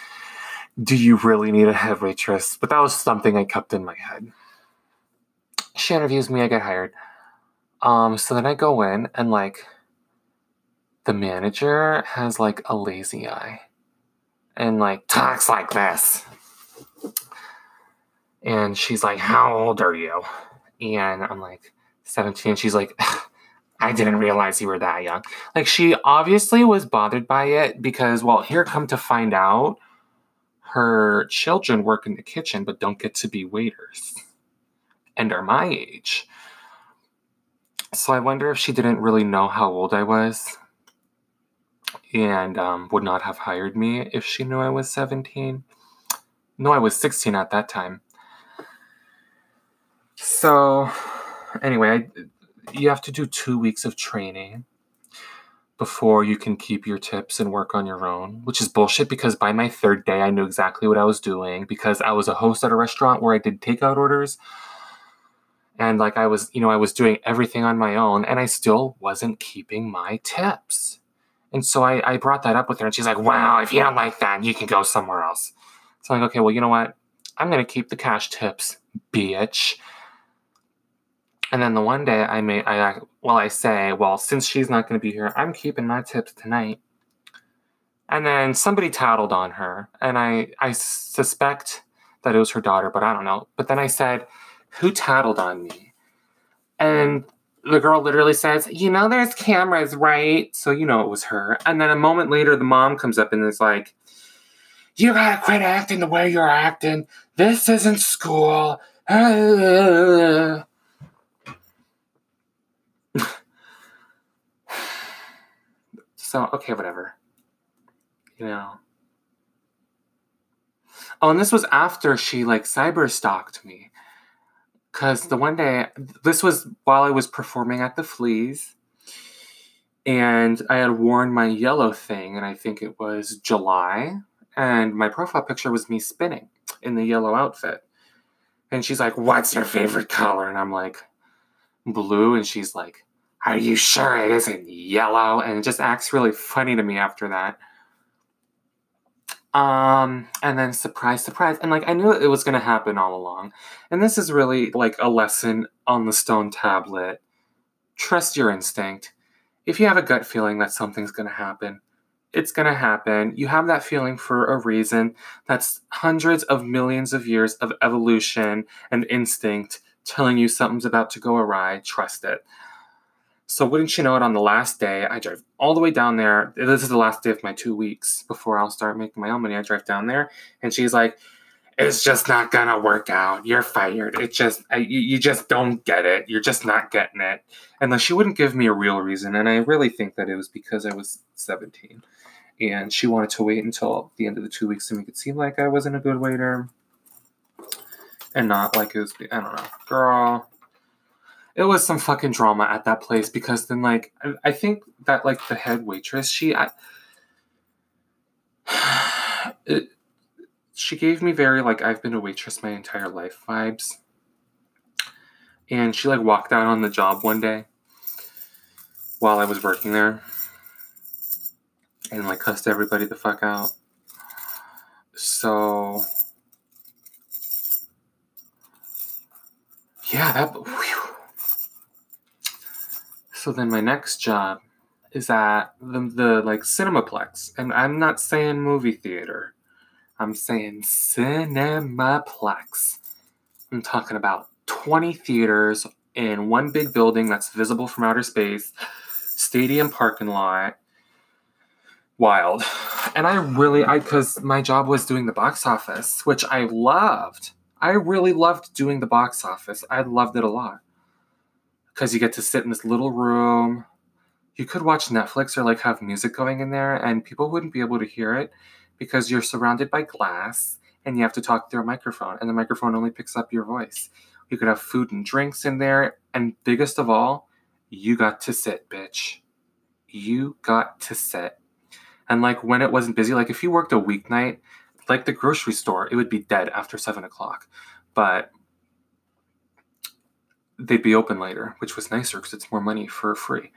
Do you really need a head waitress? But that was something I kept in my head. she interviews me, I get hired. Um, so then I go in and like the manager has like a lazy eye and like talks like this. And she's like, "How old are you?" And I'm like, seventeen. She's like, "I didn't realize you were that young." Like, she obviously was bothered by it because, well, here come to find out, her children work in the kitchen but don't get to be waiters and are my age. So I wonder if she didn't really know how old I was and um, would not have hired me if she knew I was seventeen. No, I was sixteen at that time. So, anyway, I, you have to do two weeks of training before you can keep your tips and work on your own, which is bullshit because by my third day, I knew exactly what I was doing because I was a host at a restaurant where I did takeout orders. And like I was, you know, I was doing everything on my own and I still wasn't keeping my tips. And so I, I brought that up with her and she's like, "Wow, if you don't like that, you can go somewhere else." So I'm like, "Okay, well, you know what? I'm going to keep the cash tips, bitch." And then the one day I may, I, well, I say, "Well, since she's not going to be here, I'm keeping my tips tonight." And then somebody tattled on her. And I, I suspect that it was her daughter, but I don't know. But then I said, "Who tattled on me?" And the girl literally says, "You know, there's cameras, right?" So, you know, it was her. And then a moment later, the mom comes up and is like, "You gotta quit acting the way you're acting. This isn't school." So, okay, whatever. You know. Oh, and this was after she, like, cyber stalked me. Because the one day, this was while I was performing at the Fleas. And I had worn my yellow thing, and I think it was July. And my profile picture was me spinning in the yellow outfit. And she's like, "What's your favorite color?" And I'm like, "Blue." And she's like, "Are you sure it isn't yellow?" And it just acts really funny to me after that. Um, and then surprise, surprise. And like, I knew it was going to happen all along. And this is really like a lesson on the stone tablet. Trust your instinct. If you have a gut feeling that something's going to happen, it's going to happen. You have that feeling for a reason. That's hundreds of millions of years of evolution and instinct telling you something's about to go awry. Trust it. So wouldn't you know it, on the last day, I drive all the way down there. This is the last day of my two weeks before I'll start making my own money. I drive down there, and she's like, "It's just not going to work out. You're fired. It just, I, you, you just don't get it. You're just not getting it." And like, she wouldn't give me a real reason, and I really think that it was because I was seventeen. And she wanted to wait until the end of the two weeks to make it seem like I wasn't a good waiter. And not like it was, I don't know. Girl, it was some fucking drama at that place because then, like, I, I think that, like, the head waitress, she, I, it, she gave me very, like, I've been a waitress my entire life vibes. And she, like, walked out on the job one day while I was working there. And, like, cussed everybody the fuck out. So, yeah, that, whew. So then my next job is at the, the, like, Cinemaplex. And I'm not saying movie theater. I'm saying Cinemaplex. I'm talking about twenty theaters in one big building that's visible from outer space. Stadium parking lot. Wild. And I really, I, because my job was doing the box office, which I loved. I really loved doing the box office. I loved it a lot. Because you get to sit in this little room. You could watch Netflix or like have music going in there, and people wouldn't be able to hear it because you're surrounded by glass and you have to talk through a microphone, and the microphone only picks up your voice. You could have food and drinks in there, and biggest of all, you got to sit, bitch. You got to sit. And like when it wasn't busy, like if you worked a weeknight, like the grocery store, it would be dead after seven o'clock. But they'd be open later, which was nicer because it's more money for free.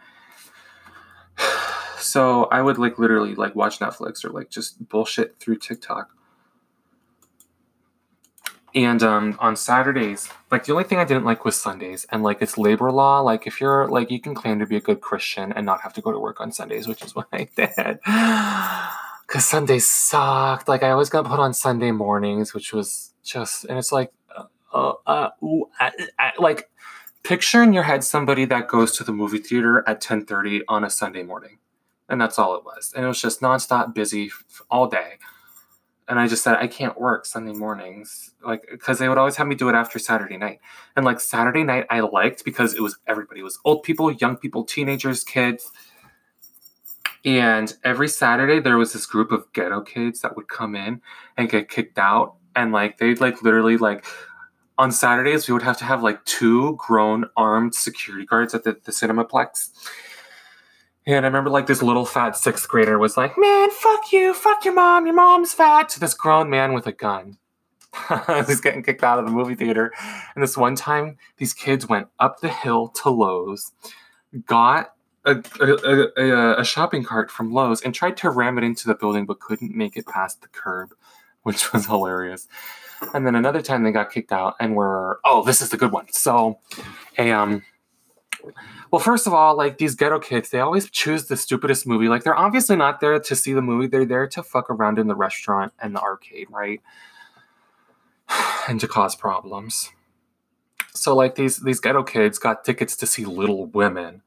So I would like literally like watch Netflix or like just bullshit through TikTok. And um, on Saturdays, like the only thing I didn't like was Sundays, and like it's labor law. Like if you're like you can claim to be a good Christian and not have to go to work on Sundays, which is what I did. Because Sundays sucked. Like I always got put on Sunday mornings, which was just, and it's like, uh, uh, uh ooh, I, I, like picture in your head somebody that goes to the movie theater at ten thirty on a Sunday morning, and that's all it was. And it was just nonstop busy f- all day. And I just said, I can't work Sunday mornings, like, because they would always have me do it after Saturday night. And like Saturday night, I liked because it was everybody. It was old people, young people, teenagers, kids. And every Saturday, there was this group of ghetto kids that would come in and get kicked out. And like, they'd like literally like, on Saturdays, we would have to have like two grown armed security guards at the, the Cinemaplex. And I remember like this little fat sixth grader was like, man, fuck you, fuck your mom, your mom's fat, to this grown man with a gun. He's getting kicked out of the movie theater. And this one time, these kids went up the hill to Lowe's, got a, a, a, a shopping cart from Lowe's, and tried to ram it into the building, but couldn't make it past the curb, which was hilarious. And then another time they got kicked out and were, oh, this is the good one. So a, um, well, first of all, like these ghetto kids, they always choose the stupidest movie. Like they're obviously not there to see the movie. They're there to fuck around in the restaurant and the arcade, right? And to cause problems. So like these these ghetto kids got tickets to see Little Women.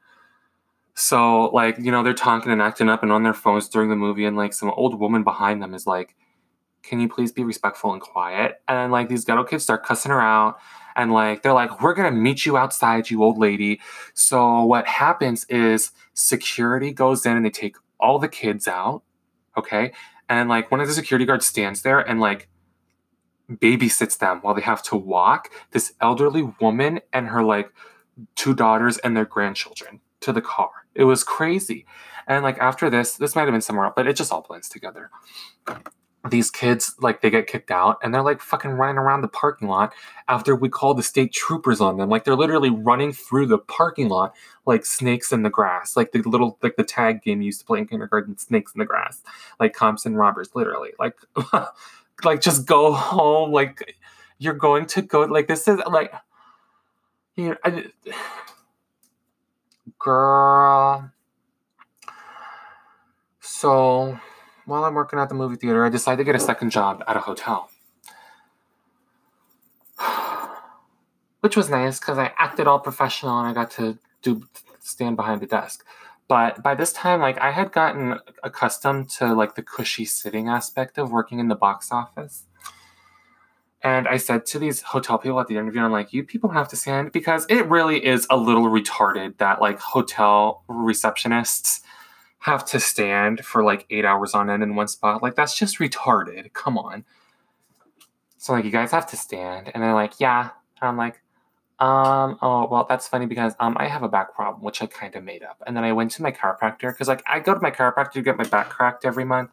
So like, you know, they're talking and acting up and on their phones during the movie, and like some old woman behind them is like, can you please be respectful and quiet? And then like these ghetto kids start cussing her out. And like, they're like, we're going to meet you outside, you old lady. So what happens is security goes in and they take all the kids out. Okay. And like one of the security guards stands there and like babysits them while they have to walk this elderly woman and her like two daughters and their grandchildren to the car. It was crazy. And like after this, this might have been somewhere else, but it just all blends together. These kids, like, they get kicked out and they're like fucking running around the parking lot after we call the state troopers on them. Like they're literally running through the parking lot like snakes in the grass, like the little, like the tag game you used to play in kindergarten, snakes in the grass, like cops and robbers, literally. Like, like just go home. Like you're going to go, like this is like, you know, I, girl. So while I'm working at the movie theater, I decided to get a second job at a hotel. Which was nice because I acted all professional and I got to do stand behind the desk. But by this time, like I had gotten accustomed to like the cushy sitting aspect of working in the box office. And I said to these hotel people at the interview, I'm like, you people have to stand, because it really is a little retarded that like hotel receptionists have to stand for like eight hours on end in one spot. Like, that's just retarded. Come on. So, like, you guys have to stand. And they're like, yeah. And I'm like, um, oh, well, that's funny because um, I have a back problem, which I kind of made up. And then I went to my chiropractor because, like, I go to my chiropractor to get my back cracked every month.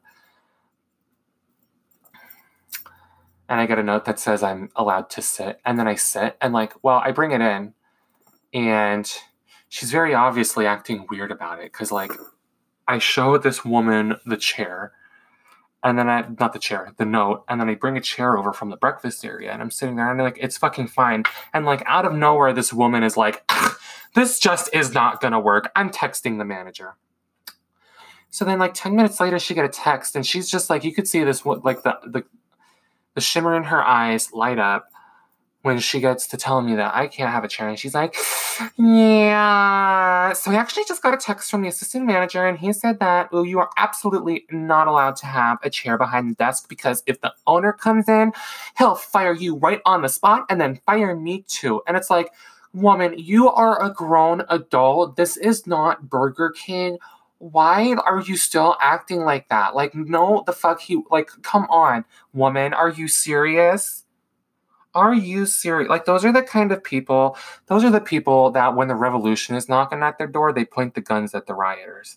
And I get a note that says I'm allowed to sit. And then I sit. And, like, well, I bring it in. And she's very obviously acting weird about it because, like, I show this woman the chair, and then I, not the chair, the note, and then I bring a chair over from the breakfast area, and I'm sitting there, and I'm like, it's fucking fine. And like, out of nowhere, this woman is like, this just is not gonna work. I'm texting the manager. So then like ten minutes later, she got a text, and she's just like, you could see this, like the, the, the shimmer in her eyes light up when she gets to telling me that I can't have a chair. And she's like, yeah. So I actually just got a text from the assistant manager, and he said that, well, you are absolutely not allowed to have a chair behind the desk because if the owner comes in, he'll fire you right on the spot and then fire me too. And it's like, woman, you are a grown adult. This is not Burger King. Why are you still acting like that? Like, no, the fuck you, like, come on, woman, are you serious? Are you serious? Like, those are the kind of people, those are the people that when the revolution is knocking at their door, they point the guns at the rioters.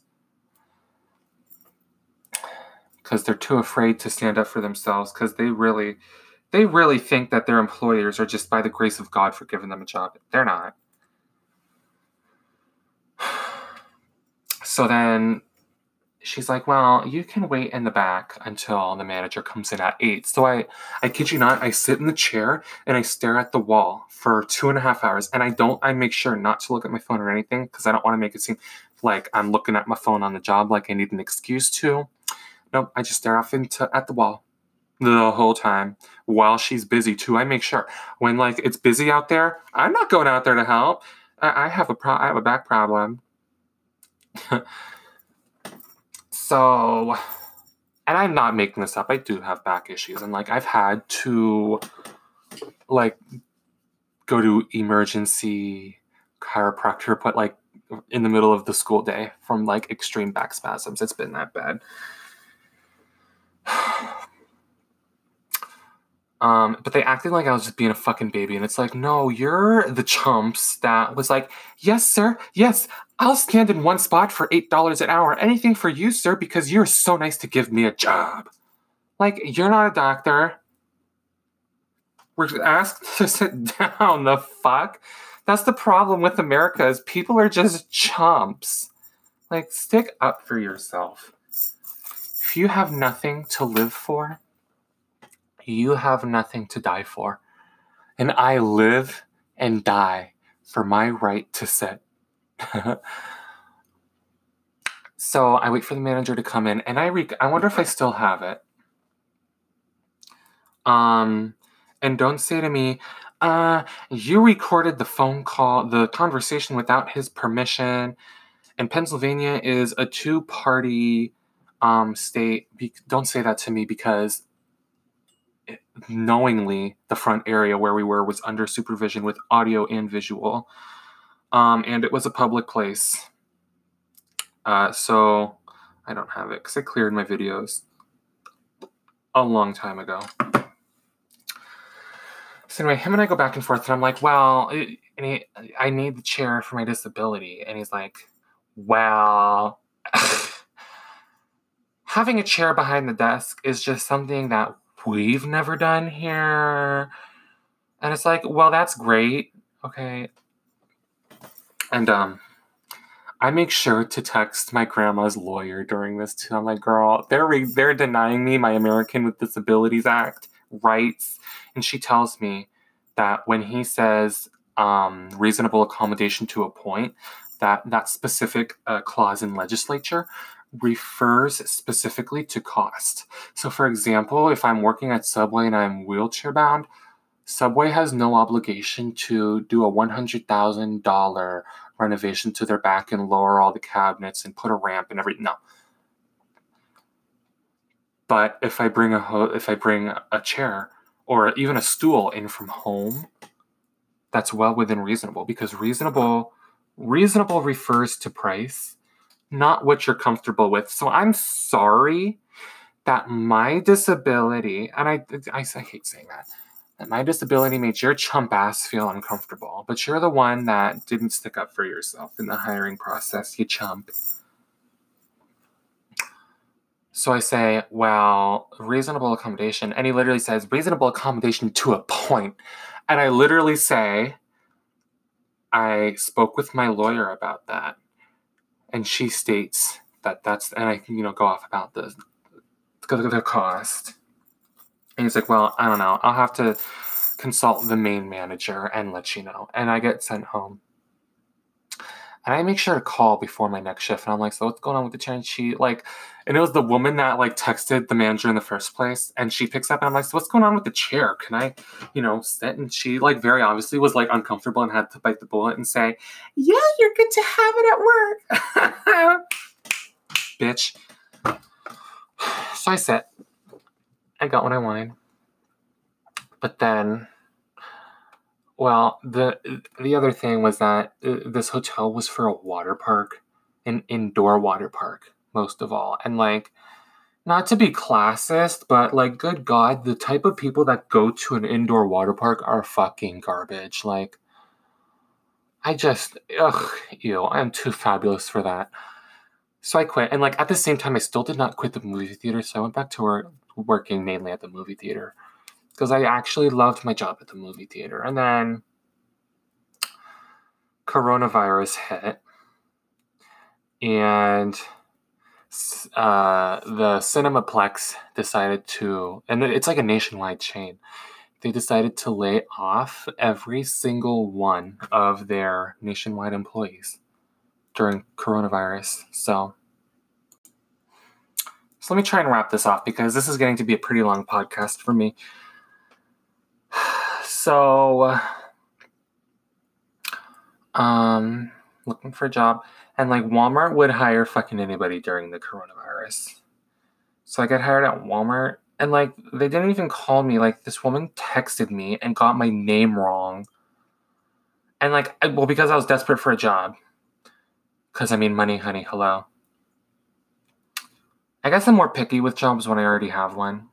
Because they're too afraid to stand up for themselves, because they really, they really think that their employers are just by the grace of God for giving them a job. They're not. So then she's like, well, you can wait in the back until the manager comes in at eight. So I, I kid you not, I sit in the chair and I stare at the wall for two and a half hours. And I don't, I make sure not to look at my phone or anything because I don't want to make it seem like I'm looking at my phone on the job like I need an excuse to. Nope, I just stare off into at the wall the whole time while she's busy too. I make sure when like it's busy out there, I'm not going out there to help. I, I have a pro- I have a back problem. So, and I'm not making this up. I do have back issues, and like I've had to like go to emergency chiropractor, but like in the middle of the school day from like extreme back spasms. It's been that bad. Um, but they acted like I was just being a fucking baby. And it's like, no, you're the chumps that was like, yes, sir. Yes, I'll stand in one spot for eight dollars an hour. Anything for you, sir, because you're so nice to give me a job. Like, you're not a doctor. We're asked to sit down. The fuck? That's the problem with America is people are just chumps. Like, stick up for yourself. If you have nothing to live for, you have nothing to die for. And I live and die for my right to sit. So I wait for the manager to come in, and I re- I wonder if I still have it. Um, and don't say to me, uh, you recorded the phone call, the conversation without his permission. And Pennsylvania is a two-party um, state. Be- don't say that to me because knowingly the front area where we were was under supervision with audio and visual. Um, and it was a public place. Uh, so I don't have it because I cleared my videos a long time ago. So anyway, him and I go back and forth, and I'm like, well, it, and he, I need the chair for my disability. And he's like, well, having a chair behind the desk is just something that we've never done here. And it's like, well, that's great. Okay. And um, I make sure to text my grandma's lawyer during this too. I'm like, girl, they're re- they're denying me my American with Disabilities Act rights. And she tells me that when he says um, reasonable accommodation to a point, that that specific uh, clause in legislature refers specifically to cost. So for example, if I'm working at Subway and I'm wheelchair bound, Subway has no obligation to do a one hundred thousand dollars renovation to their back and lower all the cabinets and put a ramp and everything. No. But if I bring a ho- if I bring a chair or even a stool in from home, that's well within reasonable, because reasonable reasonable refers to price, not what you're comfortable with. So I'm sorry that my disability, and I I, I hate saying that, that my disability made your chump ass feel uncomfortable, but you're the one that didn't stick up for yourself in the hiring process, you chump. So I say, well, reasonable accommodation. And he literally says, reasonable accommodation to a point. And I literally say, I spoke with my lawyer about that. And she states that that's, and I can, you know, go off about the, the cost. And he's like, well, I don't know. I'll have to consult the main manager and let you know. And I get sent home. And I make sure to call before my next shift. And I'm like, so what's going on with the chair? And she, like, and it was the woman that, like, texted the manager in the first place. And she picks up, and I'm like, so what's going on with the chair? Can I, you know, sit? And she, like, very obviously was, like, uncomfortable and had to bite the bullet and say, yeah, you're good to have it at work. Bitch. So I sit. I got what I wanted. But then... Well, the the other thing was that uh, this hotel was for a water park, an indoor water park, most of all. And, like, not to be classist, but, like, good God, the type of people that go to an indoor water park are fucking garbage. Like, I just, ugh, ew, I'm too fabulous for that. So I quit. And, like, at the same time, I still did not quit the movie theater, so I went back to work, working mainly at the movie theater. Because I actually loved my job at the movie theater. And then coronavirus hit. And uh, the Cinemaplex decided to, and it's like a nationwide chain, they decided to lay off every single one of their nationwide employees during coronavirus. So, so let me try and wrap this off because this is getting to be a pretty long podcast for me. So, um, looking for a job. And like Walmart would hire fucking anybody during the coronavirus. So I got hired at Walmart and like they didn't even call me. Like this woman texted me and got my name wrong. And like, I, well, because I was desperate for a job. Because I mean, money, honey, hello. I guess I'm more picky with jobs when I already have one.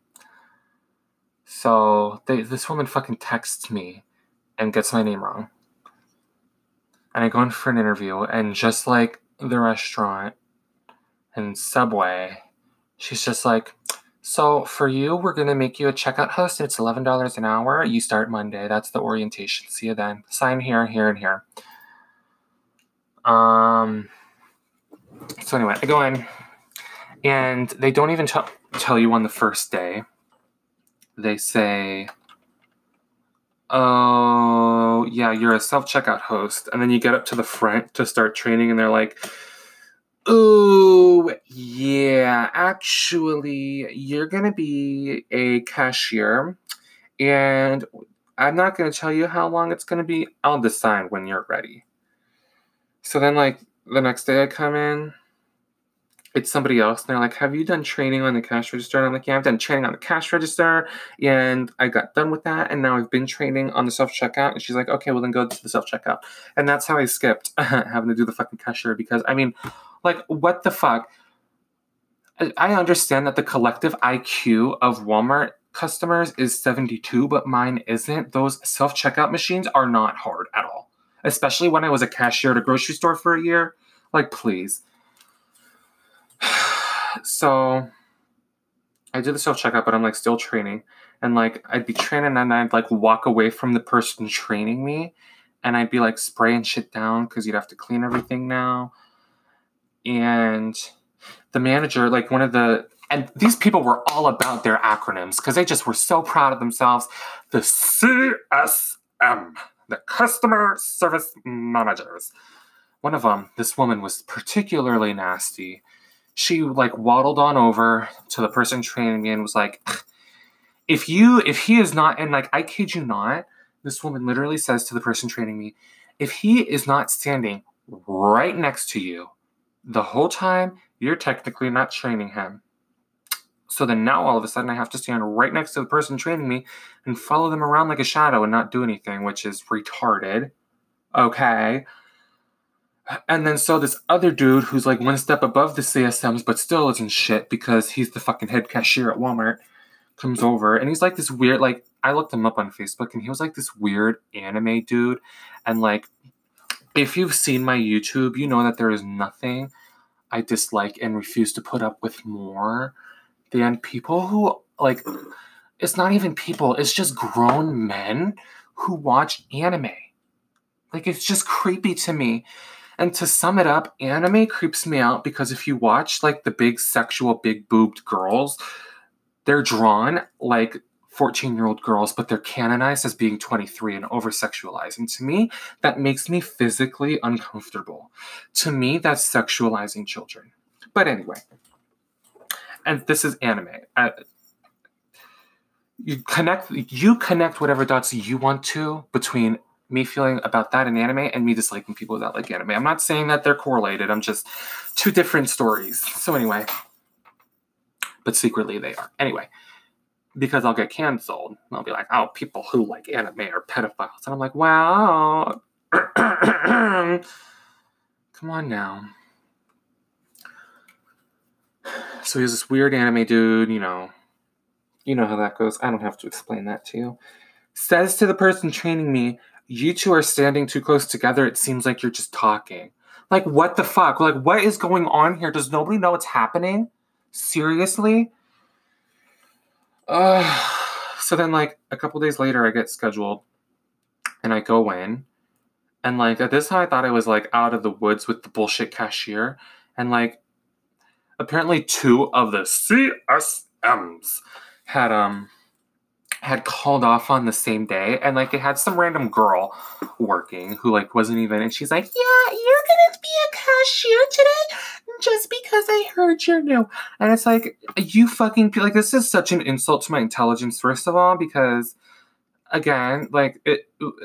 So they, this woman fucking texts me and gets my name wrong. And I go in for an interview, and just like the restaurant and Subway, she's just like, so for you, we're going to make you a checkout host. It's eleven dollars an hour. You start Monday. That's the orientation. See you then. Sign here, here, and here. Um. So anyway, I go in, and they don't even t- tell you on the first day. They say, oh, yeah, you're a self-checkout host. And then you get up to the front to start training, and they're like, oh, yeah, actually, you're going to be a cashier, and I'm not going to tell you how long it's going to be. I'll decide when you're ready. So then, like, the next day I come in, it's somebody else, and they're like, have you done training on the cash register? And I'm like, yeah, I've done training on the cash register, and I got done with that, and now I've been training on the self-checkout. And she's like, okay, well, then go to the self-checkout. And that's how I skipped having to do the fucking cashier, because, I mean, like, what the fuck? I understand that the collective I Q of Walmart customers is seventy-two, but mine isn't. Those self-checkout machines are not hard at all, especially when I was a cashier at a grocery store for a year. Like, please. So I did the self-checkout, but I'm like still training. And like I'd be training and I'd like walk away from the person training me, and I'd be like spraying shit down because you'd have to clean everything now. And the manager, like one of the, and these people were all about their acronyms because they just were so proud of themselves. The C S M, the Customer Service Managers. One of them, this woman was particularly nasty. She like waddled on over to the person training me and was like, if you, if he is not, and like, I kid you not, this woman literally says to the person training me, if he is not standing right next to you the whole time, you're technically not training him. So then now all of a sudden I have to stand right next to the person training me and follow them around like a shadow and not do anything, which is retarded. Okay. And then so this other dude who's like one step above the C S Ms but still isn't shit because he's the fucking head cashier at Walmart comes over, and he's like this weird, like, I looked him up on Facebook, and he was like this weird anime dude. And like, if you've seen my YouTube, you know that there is nothing I dislike and refuse to put up with more than people who, like, it's not even people, it's just grown men who watch anime. Like, it's just creepy to me. And to sum it up, anime creeps me out because if you watch, like, the big sexual, big-boobed girls, they're drawn like fourteen-year-old girls, but they're canonized as being twenty-three and over-sexualized. And to me, that makes me physically uncomfortable. To me, that's sexualizing children. But anyway, and this is anime. Uh, you connect, you connect whatever dots you want to between me feeling about that in anime and me disliking people that like anime. I'm not saying that they're correlated. I'm just two different stories. So anyway, but secretly they are. Anyway, because I'll get canceled. I'll be like, oh, people who like anime are pedophiles. And I'm like, wow. Come on now. So he's this weird anime dude, you know. You know how that goes. I don't have to explain that to you. Says to the person training me, you two are standing too close together. It seems like you're just talking. Like, what the fuck? Like, what is going on here? Does nobody know what's happening? Seriously? Uh, so then, like, a couple days later, I get scheduled, and I go in, and, like, at this time, I thought I was, like, out of the woods with the bullshit cashier, and, like, apparently two of the C S Ms had um had called off on the same day, and like they had some random girl working who like wasn't even, and she's like, yeah, you're gonna be a cashier today just because I heard you're new. And it's like, you fucking, like, this is such an insult to my intelligence, first of all, because again, like it,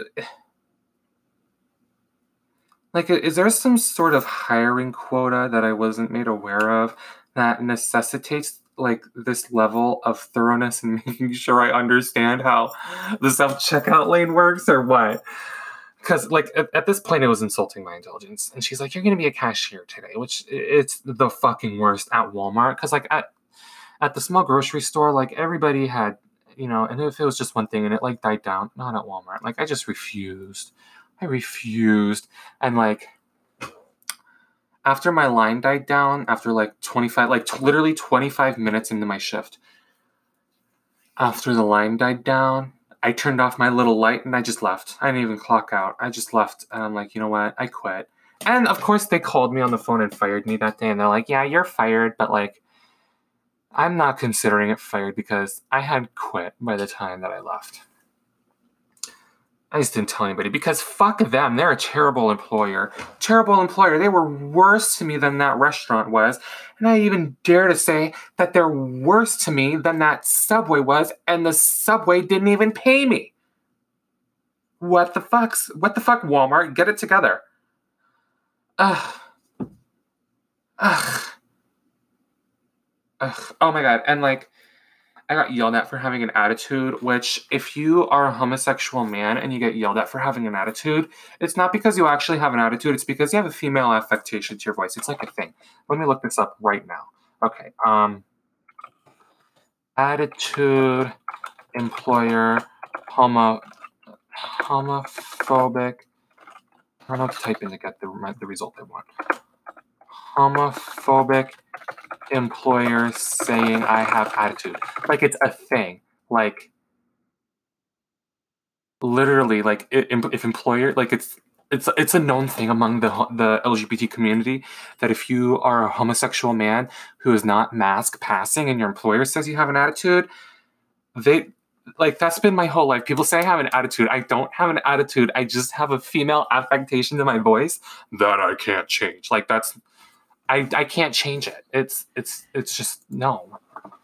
like, is there some sort of hiring quota that I wasn't made aware of that necessitates like this level of thoroughness and making sure I understand how the self-checkout lane works, or what? Because like at, at this point it was insulting my intelligence. And she's like, you're gonna be a cashier today, which it's the fucking worst at Walmart. Because like at, at the small grocery store, like everybody had, you know, and if it was just one thing and it like died down, not at Walmart. Like I just refused. I refused. And like after my line died down, after like twenty-five, like t- literally twenty-five minutes into my shift, after the line died down, I turned off my little light and I just left. I didn't even clock out. I just left. And I'm like, you know what? I quit. And of course they called me on the phone and fired me that day. And they're like, yeah, you're fired. But like, I'm not considering it fired because I had quit by the time that I left. I just didn't tell anybody because fuck them. They're a terrible employer. Terrible employer. They were worse to me than that restaurant was. And I even dare to say that they're worse to me than that Subway was, and the Subway didn't even pay me. What the fuck's, what the fuck, Walmart? Get it together. Ugh. Ugh. Ugh. Oh my god. And like, I got yelled at for having an attitude, which if you are a homosexual man and you get yelled at for having an attitude, it's not because you actually have an attitude. It's because you have a female affectation to your voice. It's like a thing. Let me look this up right now. Okay. Um, attitude, employer, homo, homophobic. I don't know what to type in to get the, the result I want. Homophobic employer saying I have attitude. Like, it's a thing. Like, literally, like, if employer, like, it's it's it's a known thing among the the L G B T community that if you are a homosexual man who is not mask passing and your employer says you have an attitude, they, like, that's been my whole life. People say I have an attitude. I don't have an attitude. I just have a female affectation to my voice that I can't change. Like, that's, I, I can't change it. It's it's it's just no.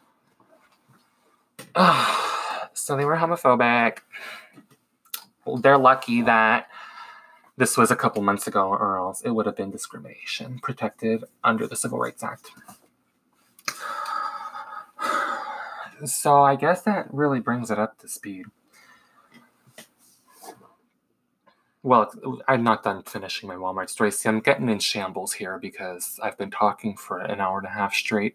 So they were homophobic. Well, they're lucky that this was a couple months ago, or else it would have been discrimination protected under the Civil Rights Act. So I guess that really brings it up to speed. Well, I'm not done finishing my Walmart story. See, I'm getting in shambles here because I've been talking for an hour and a half straight.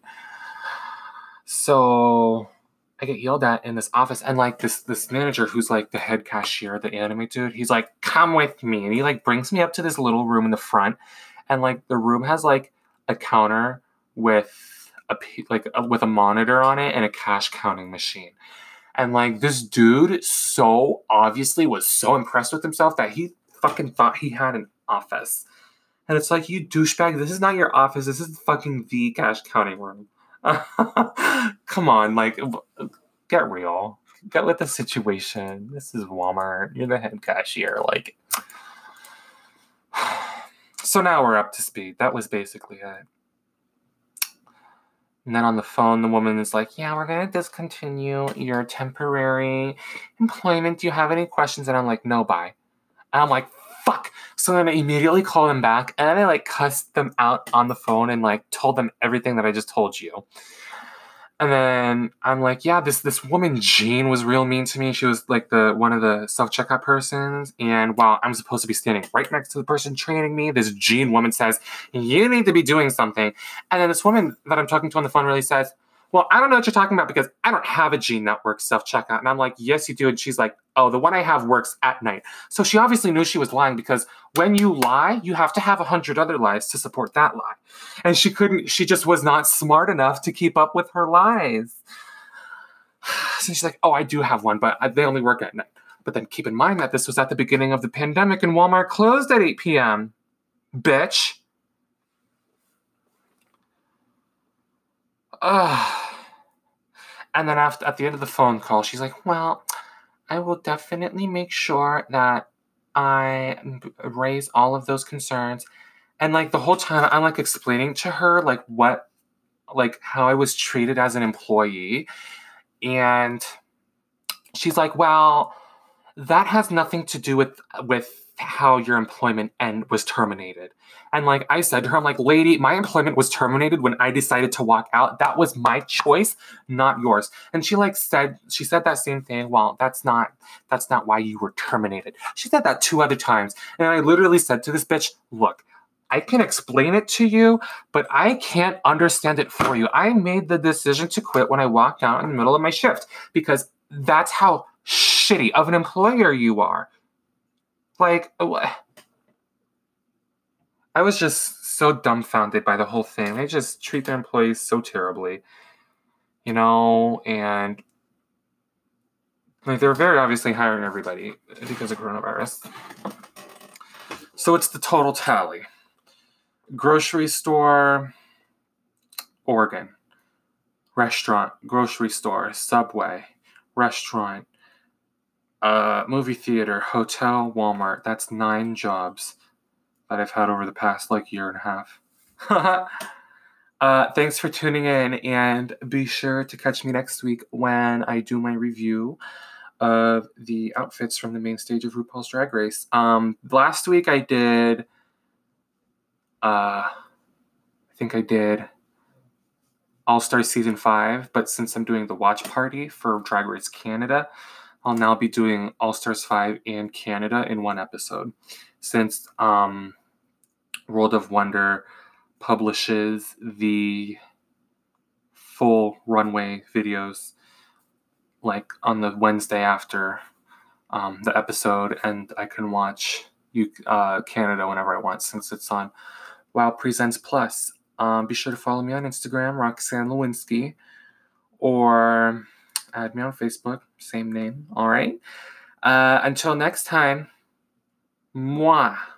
So I get yelled at in this office, and like this this manager who's like the head cashier, the anime dude, he's like, come with me. And he like brings me up to this little room in the front, and like the room has like a counter with a like a, with a monitor on it and a cash counting machine. And like this dude so obviously was so impressed with himself that he fucking thought he had an office. And it's like, you douchebag, this is not your office. This is fucking the cash counting room. Come on, like, get real. Get with the situation. This is Walmart. You're the head cashier. Like, so now we're up to speed. That was basically it. And then on the phone, the woman is like, yeah, we're going to discontinue your temporary employment. Do you have any questions? And I'm like, no, bye. And I'm like, fuck. So then I immediately call them back, and then I like cussed them out on the phone and like told them everything that I just told you. And then I'm like, yeah, this this woman Jean was real mean to me. She was like the one of the self-checkout persons. And while I'm supposed to be standing right next to the person training me, this Jean woman says, you need to be doing something. And then this woman that I'm talking to on the phone really says, well, I don't know what you're talking about because I don't have a Jean that works self-checkout. And I'm like, yes, you do. And she's like, oh, the one I have works at night. So she obviously knew she was lying because when you lie, you have to have a hundred other lies to support that lie. And she couldn't, she just was not smart enough to keep up with her lies. So she's like, oh, I do have one, but they only work at night. But then keep in mind that this was at the beginning of the pandemic and Walmart closed at eight p.m. Bitch. Ugh. And then after, at the end of the phone call, she's like, well, I will definitely make sure that I raise all of those concerns. And like the whole time I'm like explaining to her like what, like how I was treated as an employee. And she's like, well, that has nothing to do with, with how your employment end was terminated. And like I said to her, I'm like, lady, my employment was terminated when I decided to walk out. That was my choice, not yours. And she like said, she said that same thing. Well, that's not, that's not why you were terminated. She said that two other times. And I literally said to this bitch, look, I can explain it to you, but I can't understand it for you. I made the decision to quit when I walked out in the middle of my shift because that's how shitty of an employer you are. Like, I was just so dumbfounded by the whole thing. They just treat their employees so terribly, you know, and like they're very obviously hiring everybody because of coronavirus. So it's the total tally. Grocery store, Oregon. Restaurant, grocery store, Subway, restaurant, uh, movie theater, hotel, Walmart. That's nine jobs that I've had over the past like year and a half. uh, thanks for tuning in, and be sure to catch me next week when I do my review of the outfits from the main stage of RuPaul's Drag Race. Um, last week I did, uh, I think I did All-Star Season five, but since I'm doing the watch party for Drag Race Canada, I'll now be doing All-Stars five and Canada in one episode. Since um, World of Wonder publishes the full runway videos like on the Wednesday after um, the episode, and I can watch you uh, Canada whenever I want since it's on Wow Presents Plus. Um, be sure to follow me on Instagram, Roxanne Lewinsky, or add me on Facebook, same name. All right. Uh, until next time, moi.